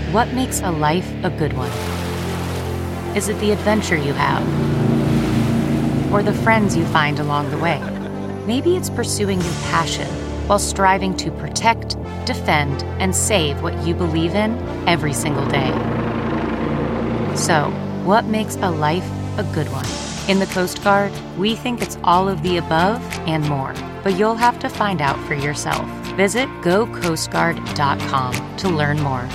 What makes a life a good one? Is it the adventure you have? Or the friends you find along the way? Maybe it's pursuing your passion while striving to protect, defend, and save what you believe in every single day. So, what makes a life a good one? In the Coast Guard, we think it's all of the above and more, but you'll have to find out for yourself. Visit gocoastguard.com to learn more.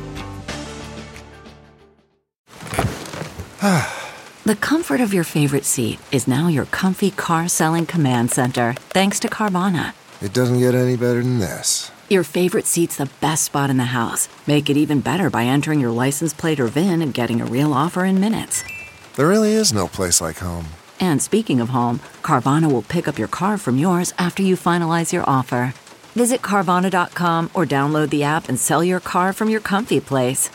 The comfort of your favorite seat is now your comfy car selling command center, thanks to Carvana. It doesn't get any better than this. Your favorite seat's the best spot in the house. Make it even better by entering your license plate or VIN and getting a real offer in minutes. There really is no place like home. And speaking of home, Carvana will pick up your car from yours after you finalize your offer. Visit Carvana.com or download the app and sell your car from your comfy place.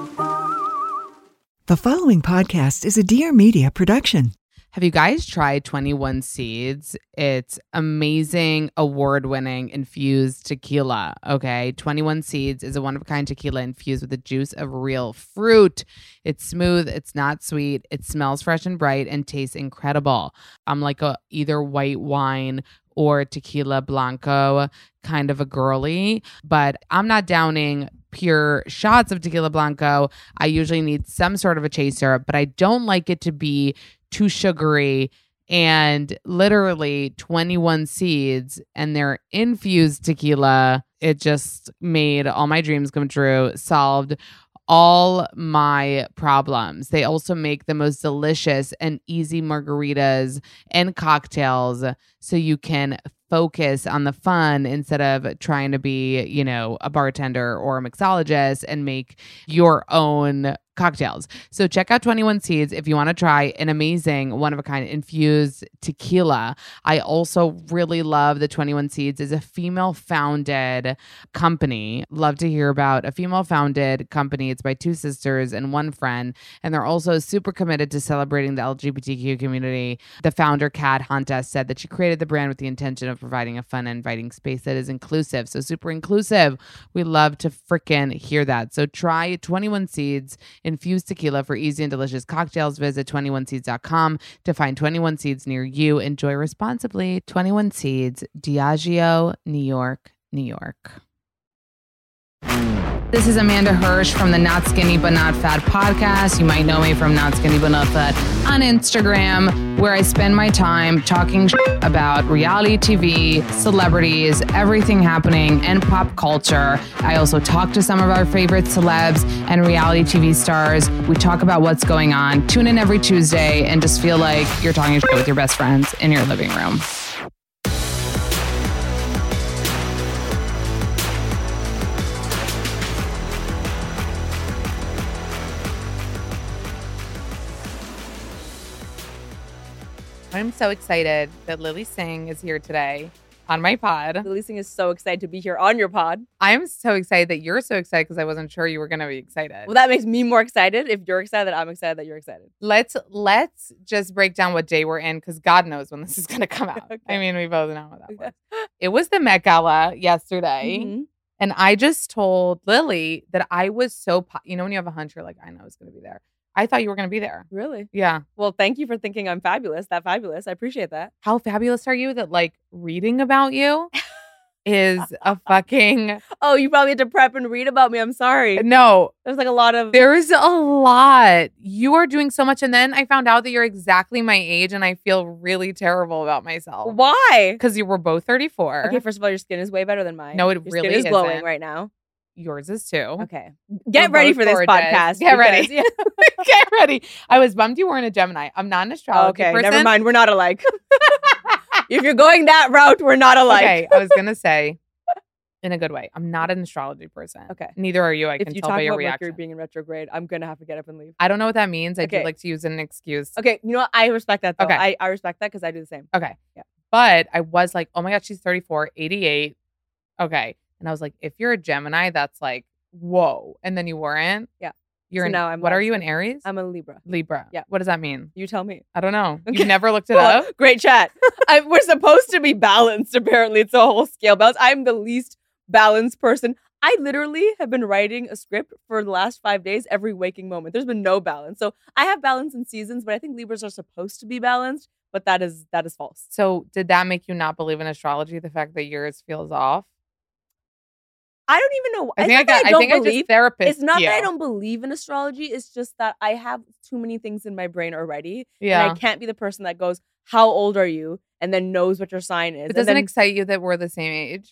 The following podcast is a Dear Media production. Have you guys tried 21 Seeds? It's amazing, award-winning infused tequila, okay? 21 Seeds is a one-of-a-kind tequila infused with the juice of real fruit. It's smooth, it's not sweet, it smells fresh and bright, and tastes incredible. I'm like either white wine or tequila blanco kind of a girly, but I'm not downing pure shots of tequila blanco. I usually need some sort of a chaser, but I don't like it to be too sugary. And literally 21 Seeds and their infused tequila, it just made all my dreams come true, solved all my problems. They also make the most delicious and easy margaritas and cocktails so you can focus on the fun instead of trying to be, you know, a bartender or a mixologist and make your own cocktails. So check out 21 Seeds if you want to try an amazing one-of-a-kind infused tequila. I also really love that 21 Seeds is a female-founded company. Love to hear about a female-founded company. It's by two sisters and one friend, and they're also super committed to celebrating the LGBTQ community. The founder, Kat Honta, said that she created the brand with the intention of providing a fun and inviting space that is inclusive. So super inclusive. We love to frickin' hear that. So try 21 Seeds infused tequila for easy and delicious cocktails. Visit 21seeds.com to find 21 Seeds near you. Enjoy responsibly. 21 Seeds, Diageo, New York, New York. This is Amanda Hirsch from the Not Skinny But Not Fat podcast. You might know me from Not Skinny But Not Fat on Instagram, where I spend my time talking about reality TV, celebrities, everything happening, and pop culture. I also talk to some of our favorite celebs and reality TV stars. We talk about what's going on. Tune in every Tuesday and just feel like you're talking shit with your best friends in your living room. I'm so excited that Lilly Singh is here today on my pod. Lilly Singh is so excited to be here on your pod. I'm so excited that you're so excited because I wasn't sure you were going to be excited. Well, that makes me more excited. If you're excited, I'm excited that you're excited. Let's just break down what day we're in because God knows when this is going to come out. Okay. I mean, we both know what that was. It was the Met Gala yesterday. Mm-hmm. And I just told Lily that I was so, you know, when you have a hunch, you're like, I know it's going to be there. I thought you were going to be there. Really? Yeah. Well, thank you for thinking I'm fabulous. That fabulous. I appreciate that. How fabulous are you that like reading about you is a fucking... Oh, you probably had to prep and read about me. I'm sorry. No. There's like a lot of... There's a lot. You are doing so much. And then I found out that you're exactly my age and I feel really terrible about myself. Why? Because you were both 34. Okay, first of all, your skin is way better than mine. No, it your really skin is glowing isn't. Right now. Yours is too. Okay. Get ready for this podcast. Get ready. Yeah. Get ready. I was bummed you weren't a Gemini. I'm not an astrology person. Never mind. We're not alike. If you're going that route, we're not alike. Okay. I was going to say, in a good way, I'm not an astrology person. Okay. Neither are you. I can tell by your reaction. If you talk about Mercury being in retrograde, I'm going to have to get up and leave. I don't know what that means. I do like to use it as an excuse. Okay. You know what? I respect that, though. Okay. I respect that because I do the same. Okay. Yeah. But I was like, oh my God, she's 34, 88. Okay. And I was like, if you're a Gemini, that's like, whoa. And then you weren't? Yeah. Now what are you, an Aries? I'm a Libra. Libra. Yeah. What does that mean? You tell me. I don't know. Okay. You've never looked it up? Great chat. We're supposed to be balanced, apparently. It's a whole scale balance. I'm the least balanced person. I literally have been writing a script for the last 5 days, every waking moment. There's been no balance. So I have balance in seasons, but I think Libras are supposed to be balanced, but that is false. So did that make you not believe in astrology? The fact that yours feels off? I don't even know. I think I just therapist. It's not you. that I don't believe in astrology. It's just that I have too many things in my brain already. Yeah. And I can't be the person that goes, how old are you? And then knows what your sign is. It doesn't excite you that we're the same age?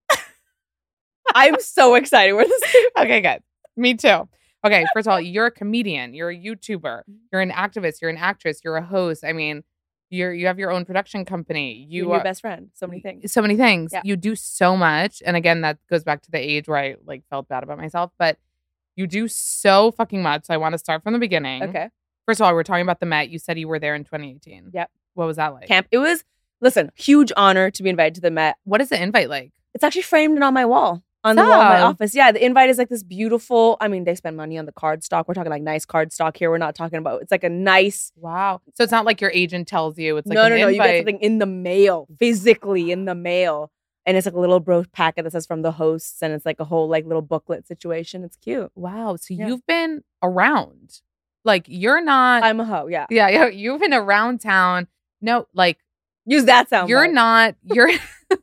I'm so excited. We're the same. Okay, good. Me too. Okay, first of all, you're a comedian. You're a YouTuber. You're an activist. You're an actress. You're a host. I mean, you have your own production company. You're your best friend. So many things. So many things. Yeah. You do so much. And again, that goes back to the age where I like felt bad about myself. But you do so fucking much. So I want to start from the beginning. Okay. First of all, we're talking about the Met. You said you were there in 2018. Yep. What was that like? Camp. It was, listen, huge honor to be invited to the Met. What is the invite like? It's actually framed on my wall. On the wall of my office. Yeah, the invite is like this beautiful, I mean, they spend money on the card stock. We're talking like nice card stock here. We're not talking about, it's like a nice. Wow. So it's not like your agent tells you. It's like no, an invite. You get something in the mail, physically in the mail. And it's like a little bro packet that says from the hosts. And it's like a whole like little booklet situation. It's cute. Wow. So you've been around. Like you're not. I'm a hoe, yeah. Yeah, you've been around town. No, like. Use that sound. You're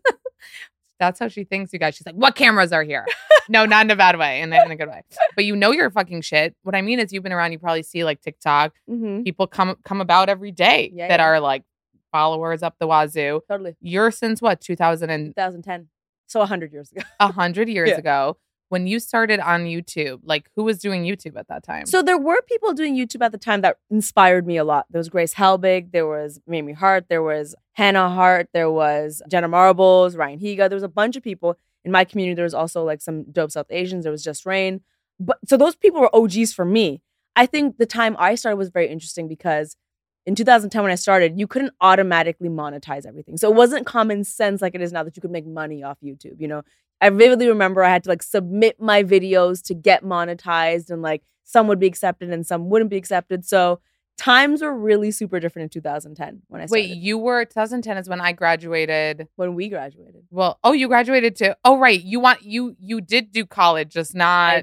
That's how she thinks, you guys. She's like, what cameras are here? No, not in a bad way, in a good way. But you know you're fucking shit. What I mean is you've been around, you probably see like TikTok. Mm-hmm. People come about every day that are like followers up the wazoo. Totally. You're since what, 2010. So 100 years ago. 100 years ago. When you started on YouTube, like who was doing YouTube at that time? So there were people doing YouTube at the time that inspired me a lot. There was Grace Helbig, there was Mamie Hart, there was Hannah Hart, there was Jenna Marbles, Ryan Higa. There was a bunch of people in my community. There was also like some dope South Asians. There was Just Rain. But so those people were OGs for me. I think the time I started was very interesting because in 2010 when I started, you couldn't automatically monetize everything. So it wasn't common sense like it is now that you could make money off YouTube, you know? I vividly remember I had to like submit my videos to get monetized and like some would be accepted and some wouldn't be accepted. So times were really super different in 2010 when I started. Wait, you were 2010 is when I graduated. When we graduated. Well, you graduated too. Oh, right. You did do college, just not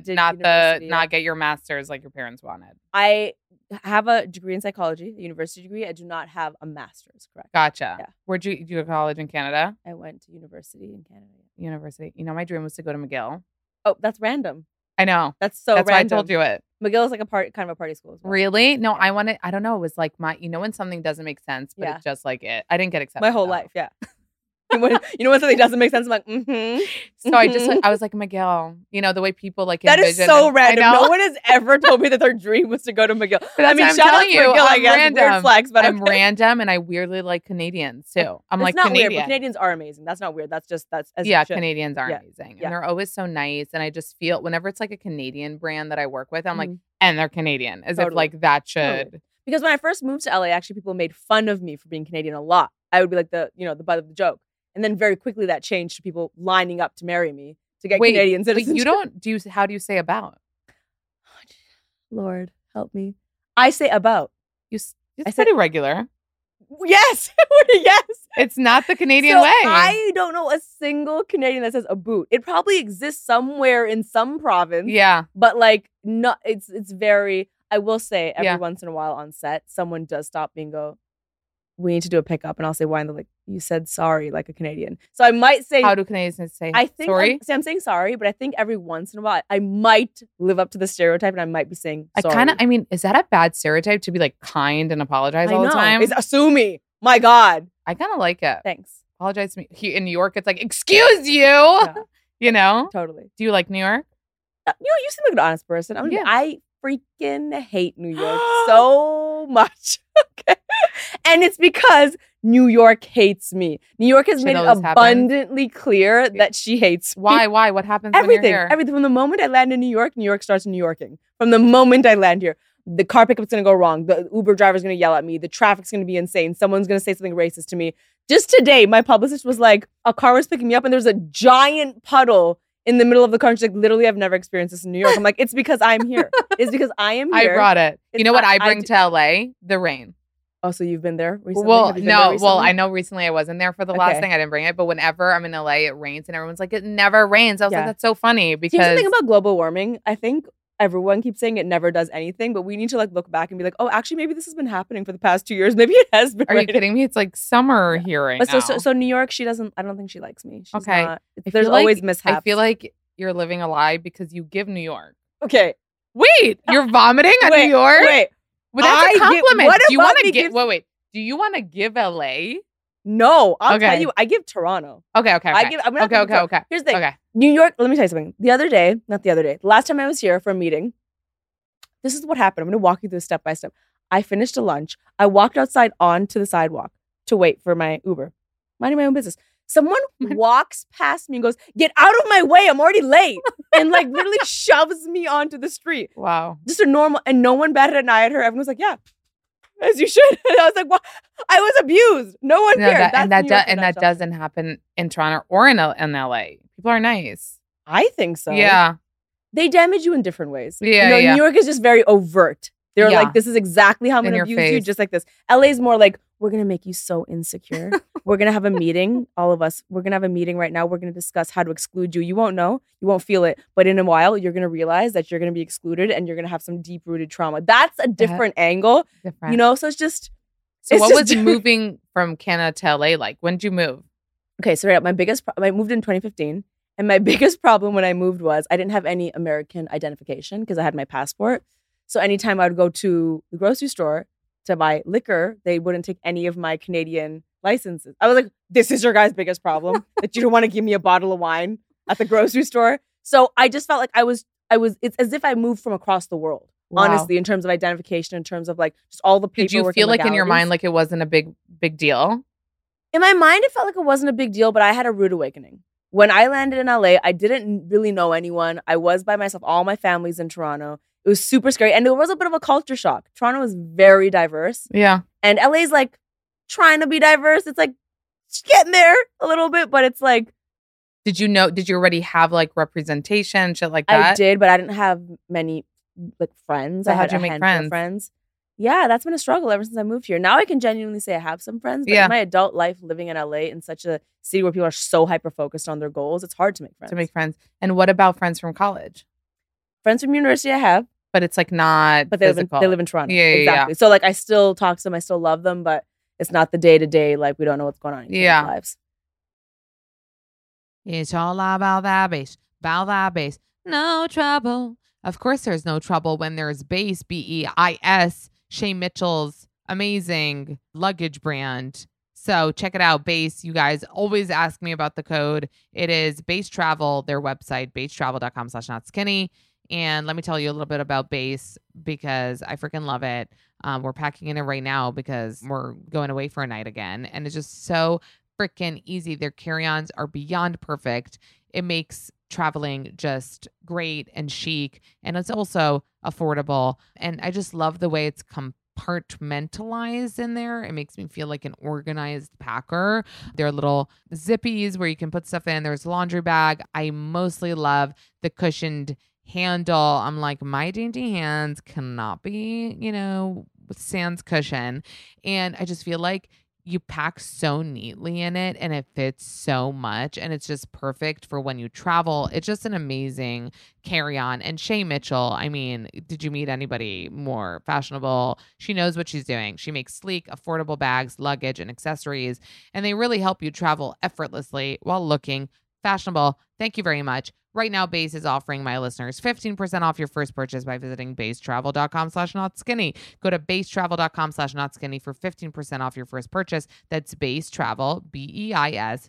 get your master's like your parents wanted. I have a degree in psychology, a university degree. I do not have a master's, correct? Gotcha. Yeah. Where'd you go to college in Canada? I went to university in Canada. University. You know, my dream was to go to McGill. Oh, that's random. I know. That's random. Random. Why I told you it. McGill is like kind of a party school as well. Really? No, I don't know. It was like when something doesn't make sense, but it's just like it. I didn't get accepted. My whole life, yeah. You know when something doesn't make sense, I'm like, mm-hmm. So I was like, McGill. You know, the way people like that envision. Is so random. No one has ever told me that their dream was to go to McGill. But I mean, shout out to McGill, I guess. Random. Weird flex, but I'm random and I weirdly like Canadians too. I'm like not Canadian. Weird, but Canadians are amazing. That's not weird. That's Canadians are amazing. And they're always so nice. And I just feel whenever it's like a Canadian brand that I work with, I'm like, and they're Canadian. As if like that should. Totally. Because when I first moved to LA, actually people made fun of me for being Canadian a lot. I would be like the butt of the joke. And then very quickly that changed to people lining up to marry me to get Canadian citizenship. How do you say about? Lord, help me. I say about. It's pretty regular. Yes. Yes. It's not the Canadian way. I don't know a single Canadian that says a boot. It probably exists somewhere in some province. Yeah. But like, not. It's very, I will say every once in a while on set, someone does stop me and go, we need to do a pickup. And I'll say, why? And they're like, you said sorry like a Canadian. So I might say. How do Canadians say sorry? I'm saying sorry, but I think every once in a while I might live up to the stereotype and I might be saying sorry. Is that a bad stereotype to be like kind and apologize all the time? It's assuming. My God. I kind of like it. Thanks. Apologize to me. In New York, it's like, excuse you. Yeah. You know? Totally. Do you like New York? You seem like an honest person. I freaking hate New York so much. Okay. And it's because New York hates me. New York has made it abundantly clear that she hates me. Why? What happens Everything. when you're here? Everything. From the moment I land in New York starts New Yorking. From the moment I land here. The car pickup's going to go wrong. The Uber driver's going to yell at me. The traffic's going to be insane. Someone's going to say something racist to me. Just today, my publicist was like, a car was picking me up and there's a giant puddle in the middle of the car. She's like, literally, I've never experienced this in New York. I'm like, it's because I'm here. It's because I am here. I brought it. You know what I bring to LA? The rain. Oh, so you've been there recently? Well, Have you been there no. Well, recently? I know recently I wasn't there for the last Okay. thing. I didn't bring it. But whenever I'm in LA, it rains and everyone's like, it never rains. I was like, Yeah. that's so funny Here's the because thing about global warming. I think everyone keeps saying it never does anything, but we need to like look back and be like, oh, actually, maybe this has been happening for the past 2 years. Maybe it has been. are you raining. kidding me? It's like summer here right But now. so New York, she doesn't. I don't think she likes me. She's Okay. not. I There's feel like- always mishaps. I feel like you're living a lie because you give New York. okay. Wait, you're vomiting on New York? Wait. Well, that's I a give- compliment. what Do you about want to me give? gives- Wait. Do you want to give LA? No, I'll tell Okay. you. I give Toronto. Okay. I'm gonna have to give Toronto. Okay. Here's the thing. Okay. New York, let me tell you something. The last time I was here for a meeting, this is what happened. I'm going to walk you through step by step. I finished a lunch. I walked outside onto the sidewalk to wait for my Uber, minding my own business. Someone walks past me and goes, get out of my way. I'm already late. And like literally shoves me onto the street. Wow. Just a normal, and no one batted an eye at her. Everyone was like, yeah, as you should. And I was like, well, I was abused. No one No, cared. that That's New York in a and that nutshell. doesn't happen in Toronto or in LA. People are nice. I think so. Yeah. They damage you in different ways. Yeah, yeah. New York is just very overt. They're Yeah. like, this is exactly how I'm In going your to abuse you, face. just like this. LA is more like, we're going to make you so insecure. We're going to have a meeting, all of us. We're going to have a meeting right now. We're going to discuss how to exclude you. You won't know. You won't feel it. But in a while, you're going to realize that you're going to be excluded and you're going to have some deep-rooted trauma. That's a different angle, Different. you know? So it's just... So it's what just was different. moving from Canada to LA like? When did you move? Okay, so right up, I moved in 2015. And my biggest problem when I moved was I didn't have any American identification because I had my passport. So anytime I would go to the grocery store to buy liquor, they wouldn't take any of my Canadian licenses. I was like, this is your guys' biggest problem, that you don't want to give me a bottle of wine at the grocery store. So I just felt like it's as if I moved from across the world, Wow. honestly, in terms of identification, in terms of like just all the paperwork. Did you and feel like in your legalities. mind like it wasn't a big deal? In my mind, it felt like it wasn't a big deal, but I had a rude awakening. When I landed in LA, I didn't really know anyone. I was by myself. All my family's in Toronto. It was super scary. And there was a bit of a culture shock. Toronto is very diverse. Yeah. And LA's like trying to be diverse. It's like it's getting there a little bit, but it's like Did you already have like representation, shit like that? I did, but I didn't have many like friends. So I how'd had you a make handful of friends. Yeah, that's been a struggle ever since I moved here. Now I can genuinely say I have some friends, but Yeah. in my adult life living in LA in such a city where people are so hyper focused on their goals, it's hard to make friends. To make friends. And what about friends from college? Friends from university I have, But it's like not but they physical. live in Toronto. Yeah, yeah, yeah. exactly. So like I still talk to them, I still love them, but it's not the day to day. Like we don't know what's going on in each Yeah. other's lives. It's all about that bass. No trouble. Of course there's no trouble when there's Béis, BEIS, Shay Mitchell's amazing luggage brand. So check it out, Béis. You guys always ask me about the code. It is Béis Travel, their website, beistravel.com/notskinny. And let me tell you a little bit about Béis because I freaking love it. We're packing in it right now because we're going away for a night again. And it's just so freaking easy. Their carry-ons are beyond perfect. It makes traveling just great and chic. And it's also affordable. And I just love the way it's compartmentalized in there. It makes me feel like an organized packer. There are little zippies where you can put stuff in. There's a laundry bag. I mostly love the cushioned handle. I'm like, my dainty hands cannot be, with sans cushion. And I just feel like you pack so neatly in it and it fits so much and it's just perfect for when you travel. It's just an amazing carry-on. And Shay Mitchell, I mean, did you meet anybody more fashionable? She knows what she's doing. She makes sleek, affordable bags, luggage, and accessories, and they really help you travel effortlessly while looking fashionable. Thank you very much. Right now, Béis is offering my listeners 15% off your first purchase by visiting beistravel.com/notskinny. Go to beistravel.com/notskinny for 15% off your first purchase. That's Béis Travel, BEIS,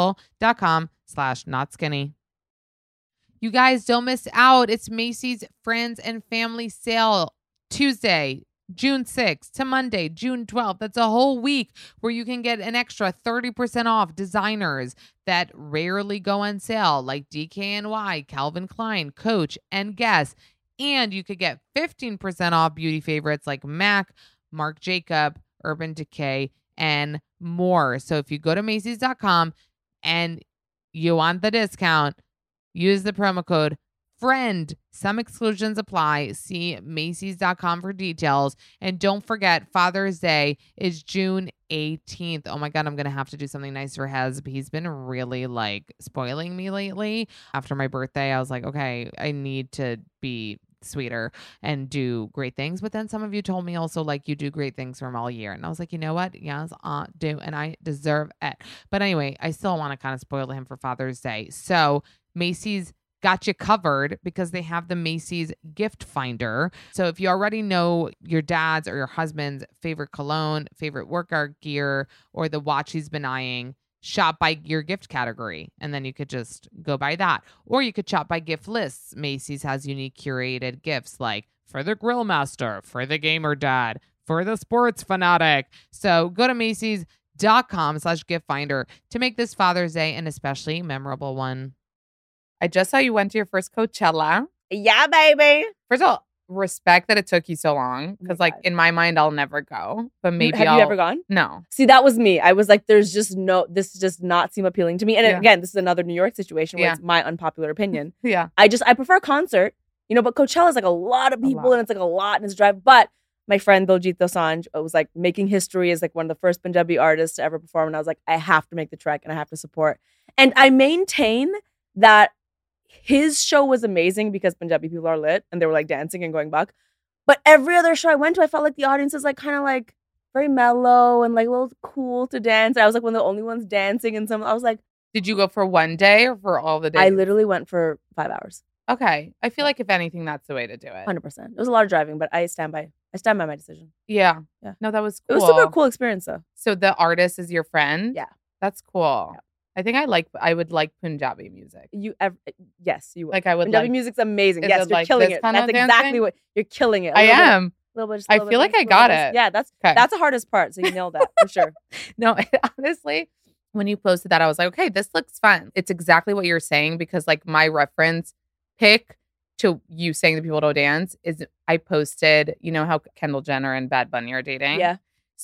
travel.com/notskinny. You guys don't miss out. It's Macy's Friends and Family Sale Tuesday, June 6th to Monday, June 12th. That's a whole week where you can get an extra 30% off designers that rarely go on sale, like DKNY, Calvin Klein, Coach, and Guess. And you could get 15% off beauty favorites like MAC, Marc Jacob, Urban Decay, and more. So if you go to Macy's.com and you want the discount, use the promo code friend. Some exclusions apply. See Macy's.com for details. And don't forget, Father's Day is June 18th. Oh my God, I'm going to have to do something nice for Hezb. He's been really like spoiling me lately. After my birthday, I was like, okay, I need to be sweeter and do great things. But then some of you told me also, like, you do great things for him all year. And I was like, you know what? Yes, I do. And I deserve it. But anyway, I still want to kind of spoil him for Father's Day. So Macy's got you covered because they have the Macy's gift finder. So if you already know your dad's or your husband's favorite cologne, favorite workout gear, or the watch he's been eyeing, shop by your gift category, and then you could just go by that. Or you could shop by gift lists. Macy's has unique curated gifts like for the grill master, for the gamer dad, for the sports fanatic. So go to Macy's.com/gift finder to make this Father's Day an especially memorable one. I just saw you went to your first Coachella. Yeah, baby. First of all, respect that it took you so long because, like, in my mind, I'll never go. But maybe Have you ever gone? No. See, that was me. I was like, this does not seem appealing to me. And again, this is another New York situation where it's my unpopular opinion. Yeah. I prefer concert, but Coachella is like a lot of people and it's like a lot and it's a drive. But my friend Diljit Dosanjh was like making history as like one of the first Punjabi artists to ever perform. And I was like, I have to make the trek and I have to support. And I maintain that his show was amazing because Punjabi people are lit and they were like dancing and going buck. But every other show I went to, I felt like the audience is like kind of like very mellow and like a little cool to dance. And I was like one of the only ones dancing and I was like. Did you go for one day or for all the days? I literally went for 5 hours. Okay. I feel like if anything, that's the way to do it. 100%. It was a lot of driving, but I stand by my decision. Yeah. Yeah. No, that was cool. It was a super cool experience though. So the artist is your friend? Yeah. That's cool. Yeah. I think I would like Punjabi music. Yes, you would. Like I would Punjabi like, music's amazing. Yes, you're like killing it. That's exactly what you're killing it. I am. I feel like I got it. Yeah, that's the hardest part. So you nailed that for sure. No, honestly, when you posted that, I was like, okay, this looks fun. It's exactly what you're saying because like my reference pick to you saying that people don't dance is I posted, you know how Kendall Jenner and Bad Bunny are dating? Yeah.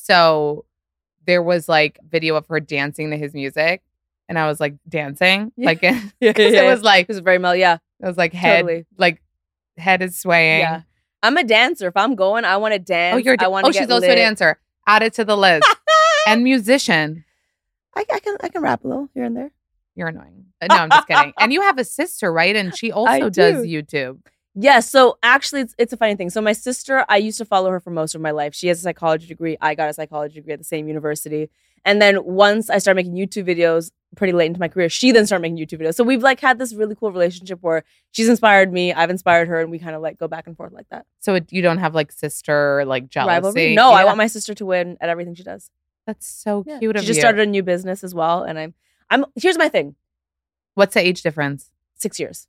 So there was like video of her dancing to his music. And I was like dancing, like it was like it was very mellow. Yeah, it was like head, like head is swaying. Yeah, I'm a dancer. If I'm going, I want to dance. Oh, she's also a dancer. Add it to the list. And musician. I can rap a little here and there. You're annoying. No, I'm just kidding. And you have a sister, right? And she also does YouTube. Yeah, so actually it's a funny thing. So my sister, I used to follow her for most of my life. She has a psychology degree. I got a psychology degree at the same university. And then once I started making YouTube videos pretty late into my career, she then started making YouTube videos. So we've like had this really cool relationship where she's inspired me, I've inspired her, and we kind of like go back and forth like that. So you don't have like sister like jealousy? Rivalry? No, I want my sister to win at everything she does. That's so cute of you. She just started a new business as well. And I'm here's my thing. What's the age difference? 6 years.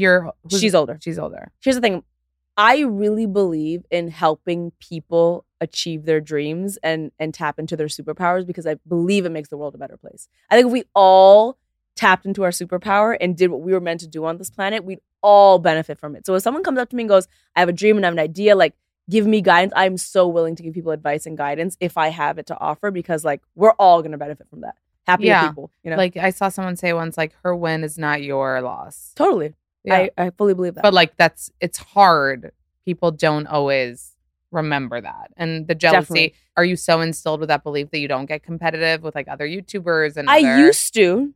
She's older. Here's the thing. I really believe in helping people achieve their dreams and tap into their superpowers because I believe it makes the world a better place. I think if we all tapped into our superpower and did what we were meant to do on this planet, we'd all benefit from it. So if someone comes up to me and goes, I have a dream and I have an idea, like give me guidance, I'm so willing to give people advice and guidance if I have it to offer because like we're all going to benefit from that. Happy people, you know? Like I saw someone say once, like her win is not your loss. Totally. Yeah. I fully believe that. But like it's hard. People don't always remember that. And the jealousy, definitely. Are you so instilled with that belief that you don't get competitive with like other YouTubers? And I used to.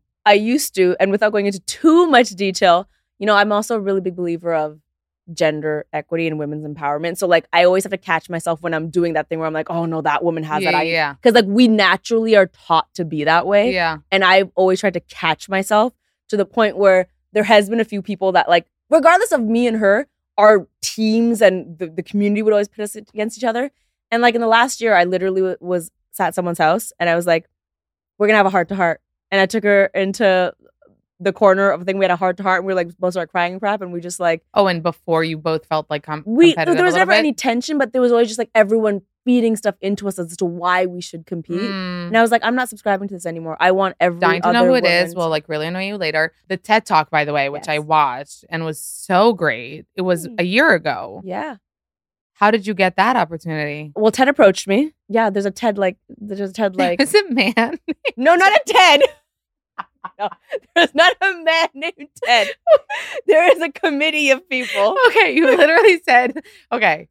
And without going into too much detail, I'm also a really big believer of gender equity and women's empowerment. So like I always have to catch myself when I'm doing that thing where I'm like, oh no, that woman has that. Yeah. Because like we naturally are taught to be that way. Yeah. And I've always tried to catch myself to the point where there has been a few people that like, regardless of me and her, our teams and the community would always put us against each other. And like in the last year, I literally was sat at someone's house and I was like, we're going to have a heart-to-heart. And I took her into the corner of the thing. We had a heart-to-heart and we were like both started crying and crap. And we just like... Oh, and before you both felt like competitive there was never any tension, but there was always just like everyone feeding stuff into us as to why we should compete. And I was like, I'm not subscribing to this anymore. I want every dying to know who it is. We'll like really annoy you later. The TED Talk, by the way, which I watched and was so great. It was a year ago. Yeah. How did you get that opportunity? Well, Ted approached me. Yeah, there's a TED like. Is it man? No, not a TED. No, there's not a man named Ted. There is a committee of people. Okay, you literally said, okay.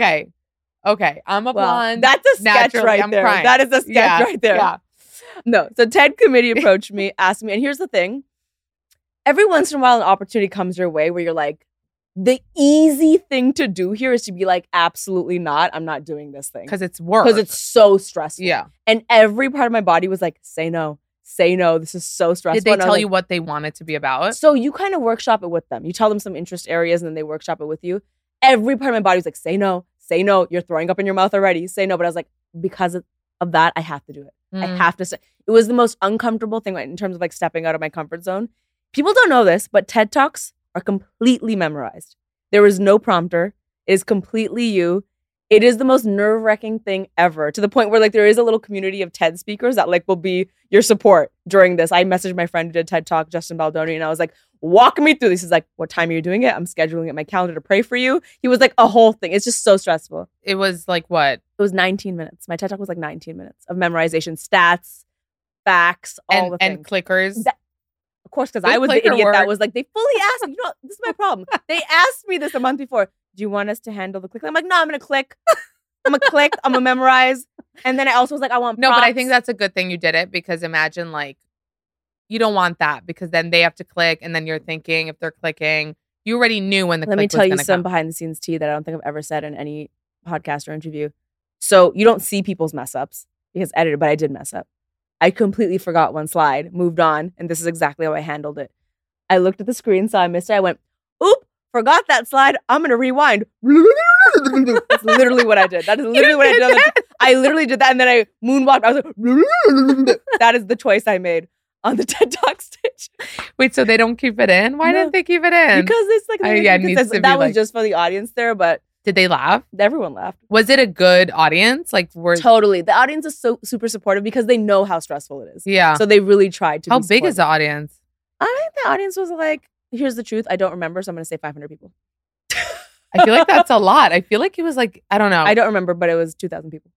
I'm a blonde. That's a sketch Naturally, right I'm there. crying. That is a sketch right there. Yeah. No, so Ted committee approached me, asked me, and here's the thing. Every once in a while, an opportunity comes your way where you're like, the easy thing to do here is to be like, absolutely not. I'm not doing this thing. Because it's work. Because it's so stressful. Yeah. And every part of my body was like, say no. Say no. This is so stressful. Did they And I was tell like, you what they want it to be about? So you kind of workshop it with them. You tell them some interest areas and then they workshop it with you. Every part of my body was like, say no. Say no. You're throwing up in your mouth already. Say no. But I was like, because of that, I have to do it. I have to say. It was the most uncomfortable thing in terms of like stepping out of my comfort zone. People don't know this, but TED Talks are completely memorized. There is no prompter. It is completely you. It is the most nerve-wracking thing ever, to the point where like there is a little community of TED speakers that like will be your support during this. I messaged my friend who did TED Talk, Justin Baldoni, and I was like, walk me through this. He's like, what time are you doing it? I'm scheduling it in my calendar to pray for you. He was like a whole thing. It's just so stressful. It was like what? It was 19 minutes. My TED Talk was like 19 minutes of memorization, stats, facts, all the things. And clickers. Of course, because Did I was the clicker idiot that work? was like, they fully asked me. You know, this is my problem. They asked me this a month before. Do you want us to handle the click? I'm like, no, I'm going to click. I'm going to click. I'm going to memorize. And then I also was like, I want No, props. but I think that's a good thing you did it, because imagine like, you don't want that, because then they have to click and then you're thinking if they're clicking, you already knew when the Let click me tell you was some come. behind the scenes tea that I don't think I've ever said in any podcast or interview. So you don't see people's mess ups because edited, but I did mess up. I completely forgot one slide, moved on, and this is exactly how I handled it. I looked at the screen, saw I missed it. I went, oop, forgot that slide. I'm going to rewind. That's literally what I did. That is literally what I did. I literally did that. And then I moonwalked. I was like, that is the choice I made on the TED Talk stage. Wait, so they don't keep it in? Why No. didn't they keep it in? Because it's like, yeah, it needs to be that was like- just for the audience there, but Did they laugh? everyone laughed. Was it a good audience? Like, were Totally. The audience is so super supportive because they know how stressful it is. yeah. So they really tried to How be big is the supportive. audience? I think the audience was like, here's the truth. I don't remember, so I'm going to say 500 people. I feel like that's a lot. I feel like it was like, I don't know. I don't remember, but it was 2,000 people.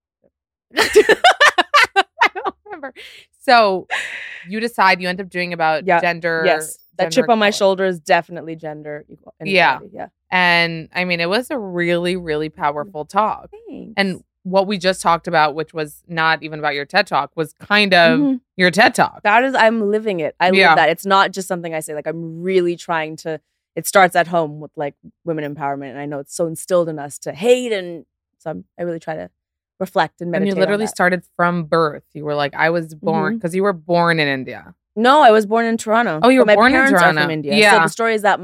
I don't remember. So you decide you end up doing about Yeah. gender. Yes. That gender chip on my equality. shoulder is definitely gender inequality. Yeah. And I mean, it was a really, really powerful talk. Thanks. And what we just talked about, which was not even about your TED Talk, was kind of Mhm. your TED Talk. That is, I'm living it. I Yeah. live that. It's not just something I say. Like, I'm really trying to, it starts at home with like women empowerment. And I know it's so instilled in us to hate. And so I really try to reflect and And meditate you literally on that. started from birth. You were like, I was born, because you were born in India. No, I was born in Toronto. Oh, you were But my born in parents Toronto. are from India. Yeah. So the story is that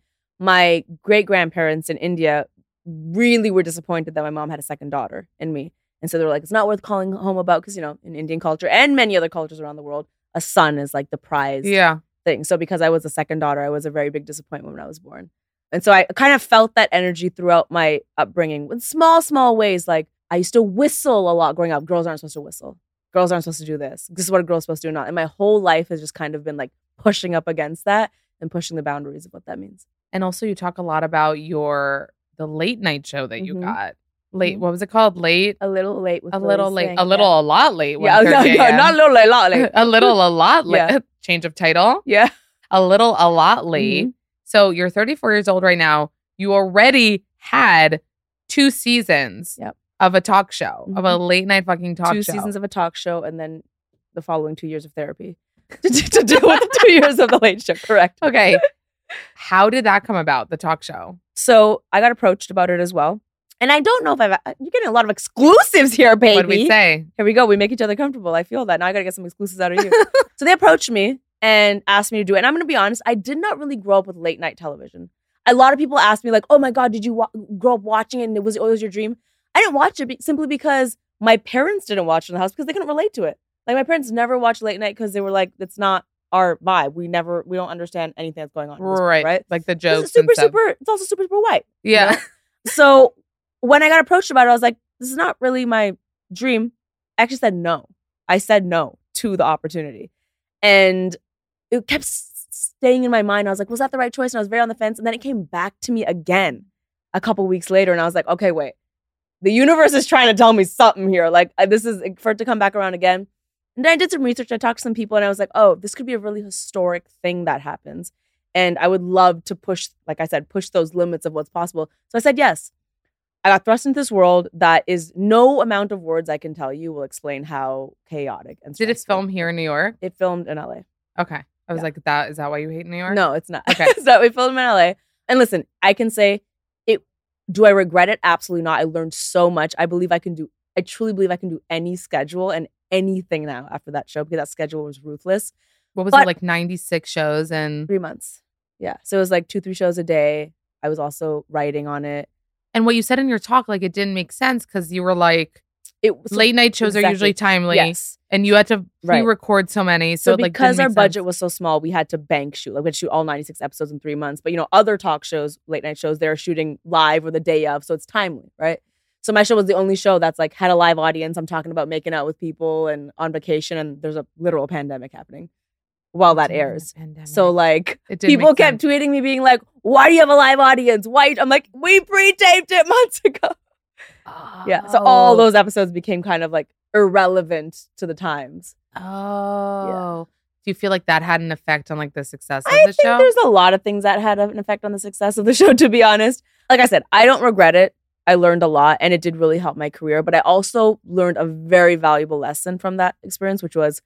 my great grandparents in India really were disappointed that my mom had a second daughter in me, and so they were like, "It's not worth calling home about," because in Indian culture and many other cultures around the world, a son is like the prize Yeah. thing. So because I was a second daughter, I was a very big disappointment when I was born, and so I kind of felt that energy throughout my upbringing in small ways. Like I used to whistle a lot growing up. Girls aren't supposed to whistle. Girls aren't supposed to do this. This is what a girl's supposed to do, not. And my whole life has just kind of been like pushing up against that and pushing the boundaries of what that means. And also you talk a lot about the late night show that you Mhm. got. Late, Mhm. what was it called? Late? A little late with A Lily little late. Singh, A little, a lot late. Yeah, 1:30 a.m. not a little late, a lot late. A little, a lot late. Yeah. Change of title. Yeah. A little, a lot late. Mhm. So you're 34 years old right now. You already had 2 seasons Yep. of a talk show, of a Mhm. late night fucking talk Two show. seasons of a talk show and then the following 2 years of therapy to deal with the 2 years of the late show. Correct. Okay. How did that come about, the talk show? So I got approached about it as well. And I don't know if you're getting a lot of exclusives here, baby. What did we say? Here we go. We make each other comfortable. I feel that. Now I got to get some exclusives out of you. So they approached me and asked me to do it. And I'm going to be honest, I did not really grow up with late night television. A lot of people ask me like, oh my God, did you grow up watching it and it was always your dream? I didn't watch it simply because my parents didn't watch it in the house because they couldn't relate to it. Like my parents never watched late night because they were like, it's not our vibe. We don't understand anything that's going on. in this world, right? Like the It's jokes super, and stuff. it's also super white. Yeah. know? So when I got approached about it, I was like, this is not really my dream. I actually said no. I said no to the opportunity. And it kept staying in my mind. I was like, was that the right choice? And I was very on the fence. And then it came back to me again a couple weeks later. And I was like, okay, wait. The universe is trying to tell me something here. Like this is for it to come back around again. And then I did some research. I talked to some people and I was like, oh, this could be a really historic thing that happens. And I would love to push, like I said, push those limits of what's possible. So I said yes. I got thrust into this world that is no amount of words I can tell you will explain how chaotic and Did it stressful. film here in New York? It filmed in LA. Okay. I was like, is that why you hate New York? No, it's not. Okay. So we filmed in LA. And listen, I can say it. Do I regret it? Absolutely not. I learned so much. I truly believe I can do any schedule and anything now after that show because that schedule was ruthless. What was But- it, like 96 shows and 3 months. Yeah. So it was like 2-3 shows a day. I was also writing on it. and what you said in your talk, like it didn't make sense because you were like, It was late night shows are exactly. usually timely, Yes. and you had to Right. pre-record so many. So So it, like, because didn't our make budget sense. was so small, we had to bank shoot. Like we had to shoot all 96 episodes in 3 months. But other talk shows, late night shows, they're shooting live or the day of, so it's timely, right? So my show was the only show that's like had a live audience. I'm talking about making out with people and on vacation, and there's a literal pandemic happening while that During the airs. pandemic. So like It didn't people make kept sense. tweeting me being like, "Why do you have a live audience? Why?" I'm like, "We pre-taped it months ago." Yeah. So all Oh. those episodes became kind of like irrelevant to the times. Oh. Do you feel like that had an effect on like the success of I the think show? there's a lot of things that had an effect on the success of the show, to be honest. Like I said, I don't regret it. I learned a lot and it did really help my career. But I also learned a very valuable lesson from that experience, which was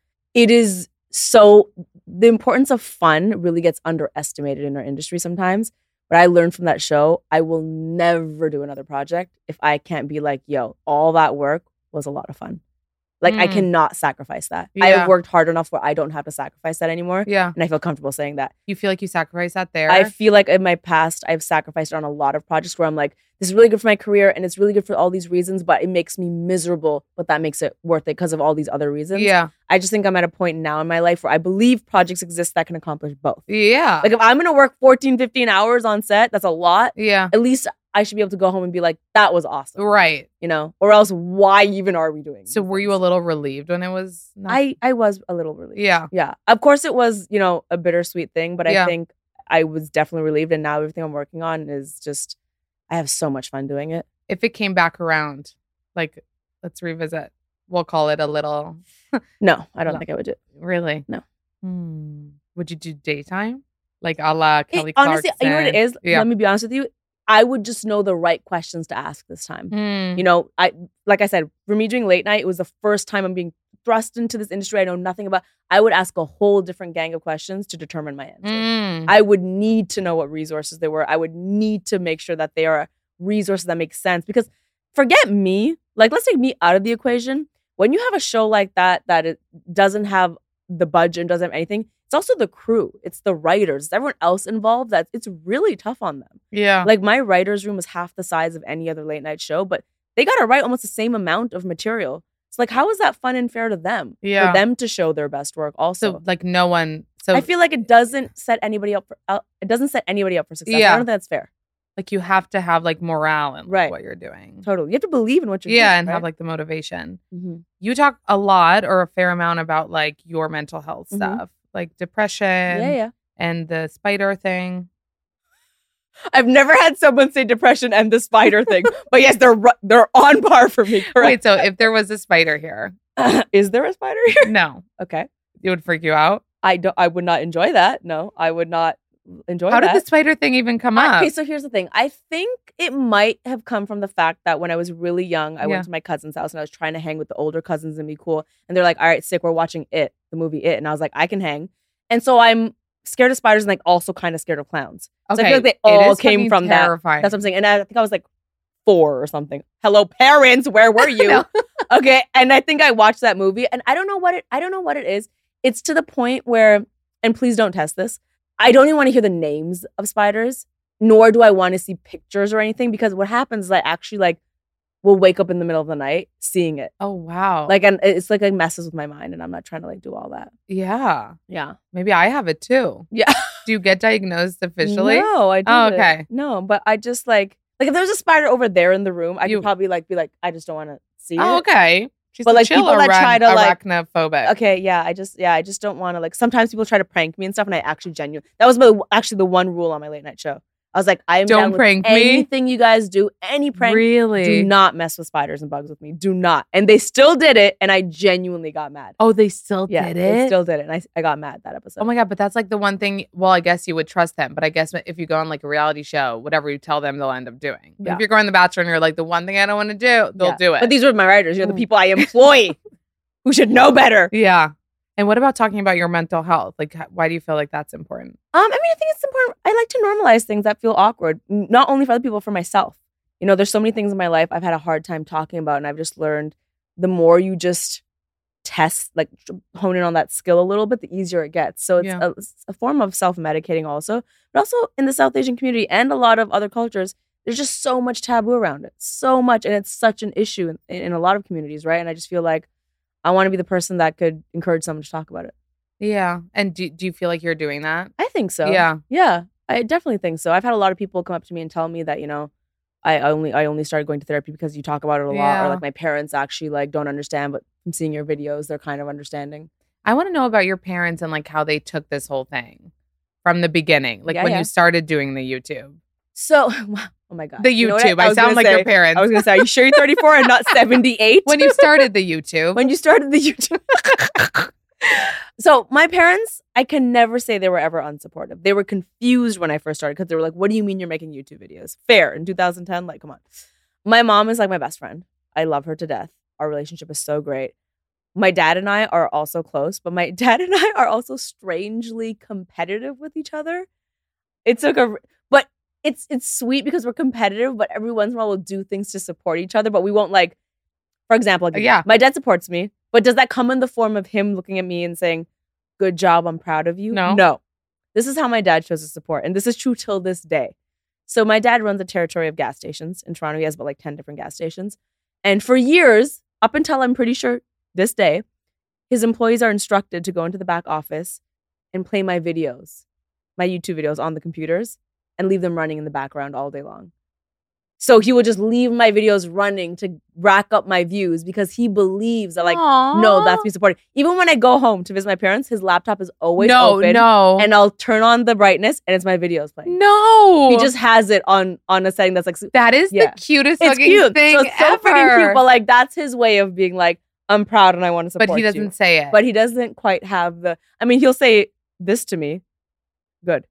the importance of fun really gets underestimated in our industry sometimes. But I learned from that show, I will never do another project if I can't be like, yo, all that work was a lot of fun. Like I Mm. cannot sacrifice that. Yeah. I've worked hard enough where I don't have to sacrifice that anymore. Yeah. And I feel comfortable saying that. You feel like you sacrificed that there? I feel like in my past, I've sacrificed on a lot of projects where I'm like, this is really good for my career and it's really good for all these reasons, but it makes me miserable, but that makes it worth it because of all these other reasons. Yeah. I just think I'm at a point now in my life where I believe projects exist that can accomplish both. Yeah. Like if I'm going to work 14, 15 hours on set, that's a lot. Yeah. At least I should be able to go home and be like, that was awesome. Right. Or else why even are we doing So these were you things? a little relieved when it was not? I was a little relieved. Yeah. Yeah. Of course it was, a bittersweet thing, but Yeah. I think I was definitely relieved. And now everything I'm working on is just, I have so much fun doing it. If it came back around, like, let's revisit. We'll call it a little. No, I don't No. think I would do it. Really? No. Would you do daytime? Like a la Kelly Honestly, Clarkson? you know what it is? Yeah. Let me be honest with you. I would just know the right questions to ask this time. Like I said, for me doing late night, it was the first time I'm being thrust into this industry I know nothing about. I would ask a whole different gang of questions to determine my answer. I would need to know what resources they were. I would need to make sure that they are resources that make sense. Because forget me. Like, let's take me out of the equation. When you have a show like that it doesn't have the budget and doesn't have anything, it's also the crew. It's the writers. It's everyone else involved. That it's really tough on them. Yeah. Like my writer's room was half the size of any other late night show, but they got to write almost the same amount of material. It's like, how is that fun and fair to them? Yeah. For them to show their best work also. So like no one. So I feel like it doesn't set anybody up for success. Yeah. I don't think that's fair. like you have to have like morale in like, Right. what you're doing. Totally. You have to believe in what you're doing. Yeah, and right? have like the motivation. Mhm. You talk a lot or a fair amount about like your mental health Mhm. stuff, like depression Yeah. and the spider thing. I've never had someone say depression and the spider thing, but yes, they're on par for me. Correct. Wait, so if there was a spider here, Is there a spider here? no, Okay. it would freak you out. I would not enjoy that. No, I would not enjoy How that. did the spider thing even come up? Okay, so here's the thing. I think it might have come from the fact that when I was really young, I Yeah. went to my cousin's house and I was trying to hang with the older cousins and be cool. And they're like, all right, sick, we're watching It, the movie It. And I was like, I can hang. And so I'm scared of spiders and like also kind of scared of clowns. So I feel like they it all is came fucking from that. terrifying. That's what I'm saying. And I think I was like 4 or something. Hello, parents, where were you? No. Okay. And I think I watched that movie and I don't know what it is. It's to the point where, and please don't test this, I don't even want to hear the names of spiders, nor do I want to see pictures or anything, because what happens is I actually like will wake up in the middle of the night seeing it. Oh wow. Like, and it's like it messes with my mind and I'm not trying to like do all that. yeah. Yeah. Maybe I have it too. Yeah. Do you get diagnosed officially? No, I didn't. Oh, okay. No, but I just like if there's a spider over there in the room, I You- could probably like be like, I just don't want to see Oh, it. okay. She's But, a like, chill people that try to, like- arachnophobic. Okay, yeah, I just don't want to like. Sometimes people try to prank me and stuff, and I actually that was actually the one rule on my late night show. I was like, I am Don't down with prank me. anything you guys do, any prank. Really? Do not mess with spiders and bugs with me. Do not. And they still did it, and I genuinely got mad. Oh, they still Yeah, did they it? still did it, and I got mad that episode. Oh my God, but that's like the one thing. Well, I guess you would trust them, but I guess if you go on like a reality show, whatever you tell them, they'll end up doing. But Yeah. if you're going on The Bachelor and you're like, the one thing I don't want to do, they'll Yeah. do it. But these were my writers. You're the people I employ who should know better. yeah. And what about talking about your mental health? Like, why do you feel like that's important? I mean, I think it's important. I like to normalize things that feel awkward, not only for other people, for myself. You know, there's so many things in my life I've had a hard time talking about, and I've just learned the more you just test, like hone in on that skill a little bit, the easier it gets. So it's a form of self-medicating also. But also in the South Asian community and a lot of other cultures, there's just so much taboo around it. So much. And it's such an issue in a lot of communities, right? And I just feel like I want to be the person that could encourage someone to talk about it. Yeah. And do you feel like you're doing that? I think so. Yeah. Yeah. I definitely think so. I've had a lot of people come up to me and tell me that, you know, I only started going to therapy because you talk about it a lot. Yeah. Or like my parents actually like don't understand, but from seeing your videos, they're kind of understanding. I want to know about your parents and like how they took this whole thing from the beginning. Like Yeah, when yeah. you started doing the YouTube. So, oh my God. The You know what YouTube. I I was sound gonna like say? your parents. I was going to say, are you sure you're 34 and not 78? When you started the YouTube. When you started the YouTube. So my parents, I can never say they were ever unsupportive. They were confused when I first started because they were like, what do you mean you're making YouTube videos? Fair. In 2010, like, come on. My mom is like my best friend. I love her to death. Our relationship is so great. My dad and I are also close, but my dad and I are also strangely competitive with each other. But it's sweet because we're competitive, but every once in a while we'll do things to support each other, but we won't like, for example, like, Yeah. my dad supports me, but does that come in the form of him looking at me and saying, good job, I'm proud of you? No. No. This is how my dad shows his support, and this is true till this day. So my dad runs a territory of gas stations in Toronto. He has about like 10 different gas stations. And for years, up until I'm pretty sure this day, his employees are instructed to go into the back office and play my videos, my YouTube videos on the computers and leave them running in the background all day long. So he will just leave my videos running to rack up my views because he believes that like, no, that's me supporting. Even when I go home to visit my parents, his laptop is always open. No. And I'll turn on the brightness and it's my videos playing. No. He just has it on a setting that's like, That is Yeah. the cutest it's fucking cute. thing So it's so ever. freaking cute. But like, that's his way of being like, I'm proud and I want to support But he you. doesn't say it. But he doesn't quite have the, I mean, he'll say this to me. Good.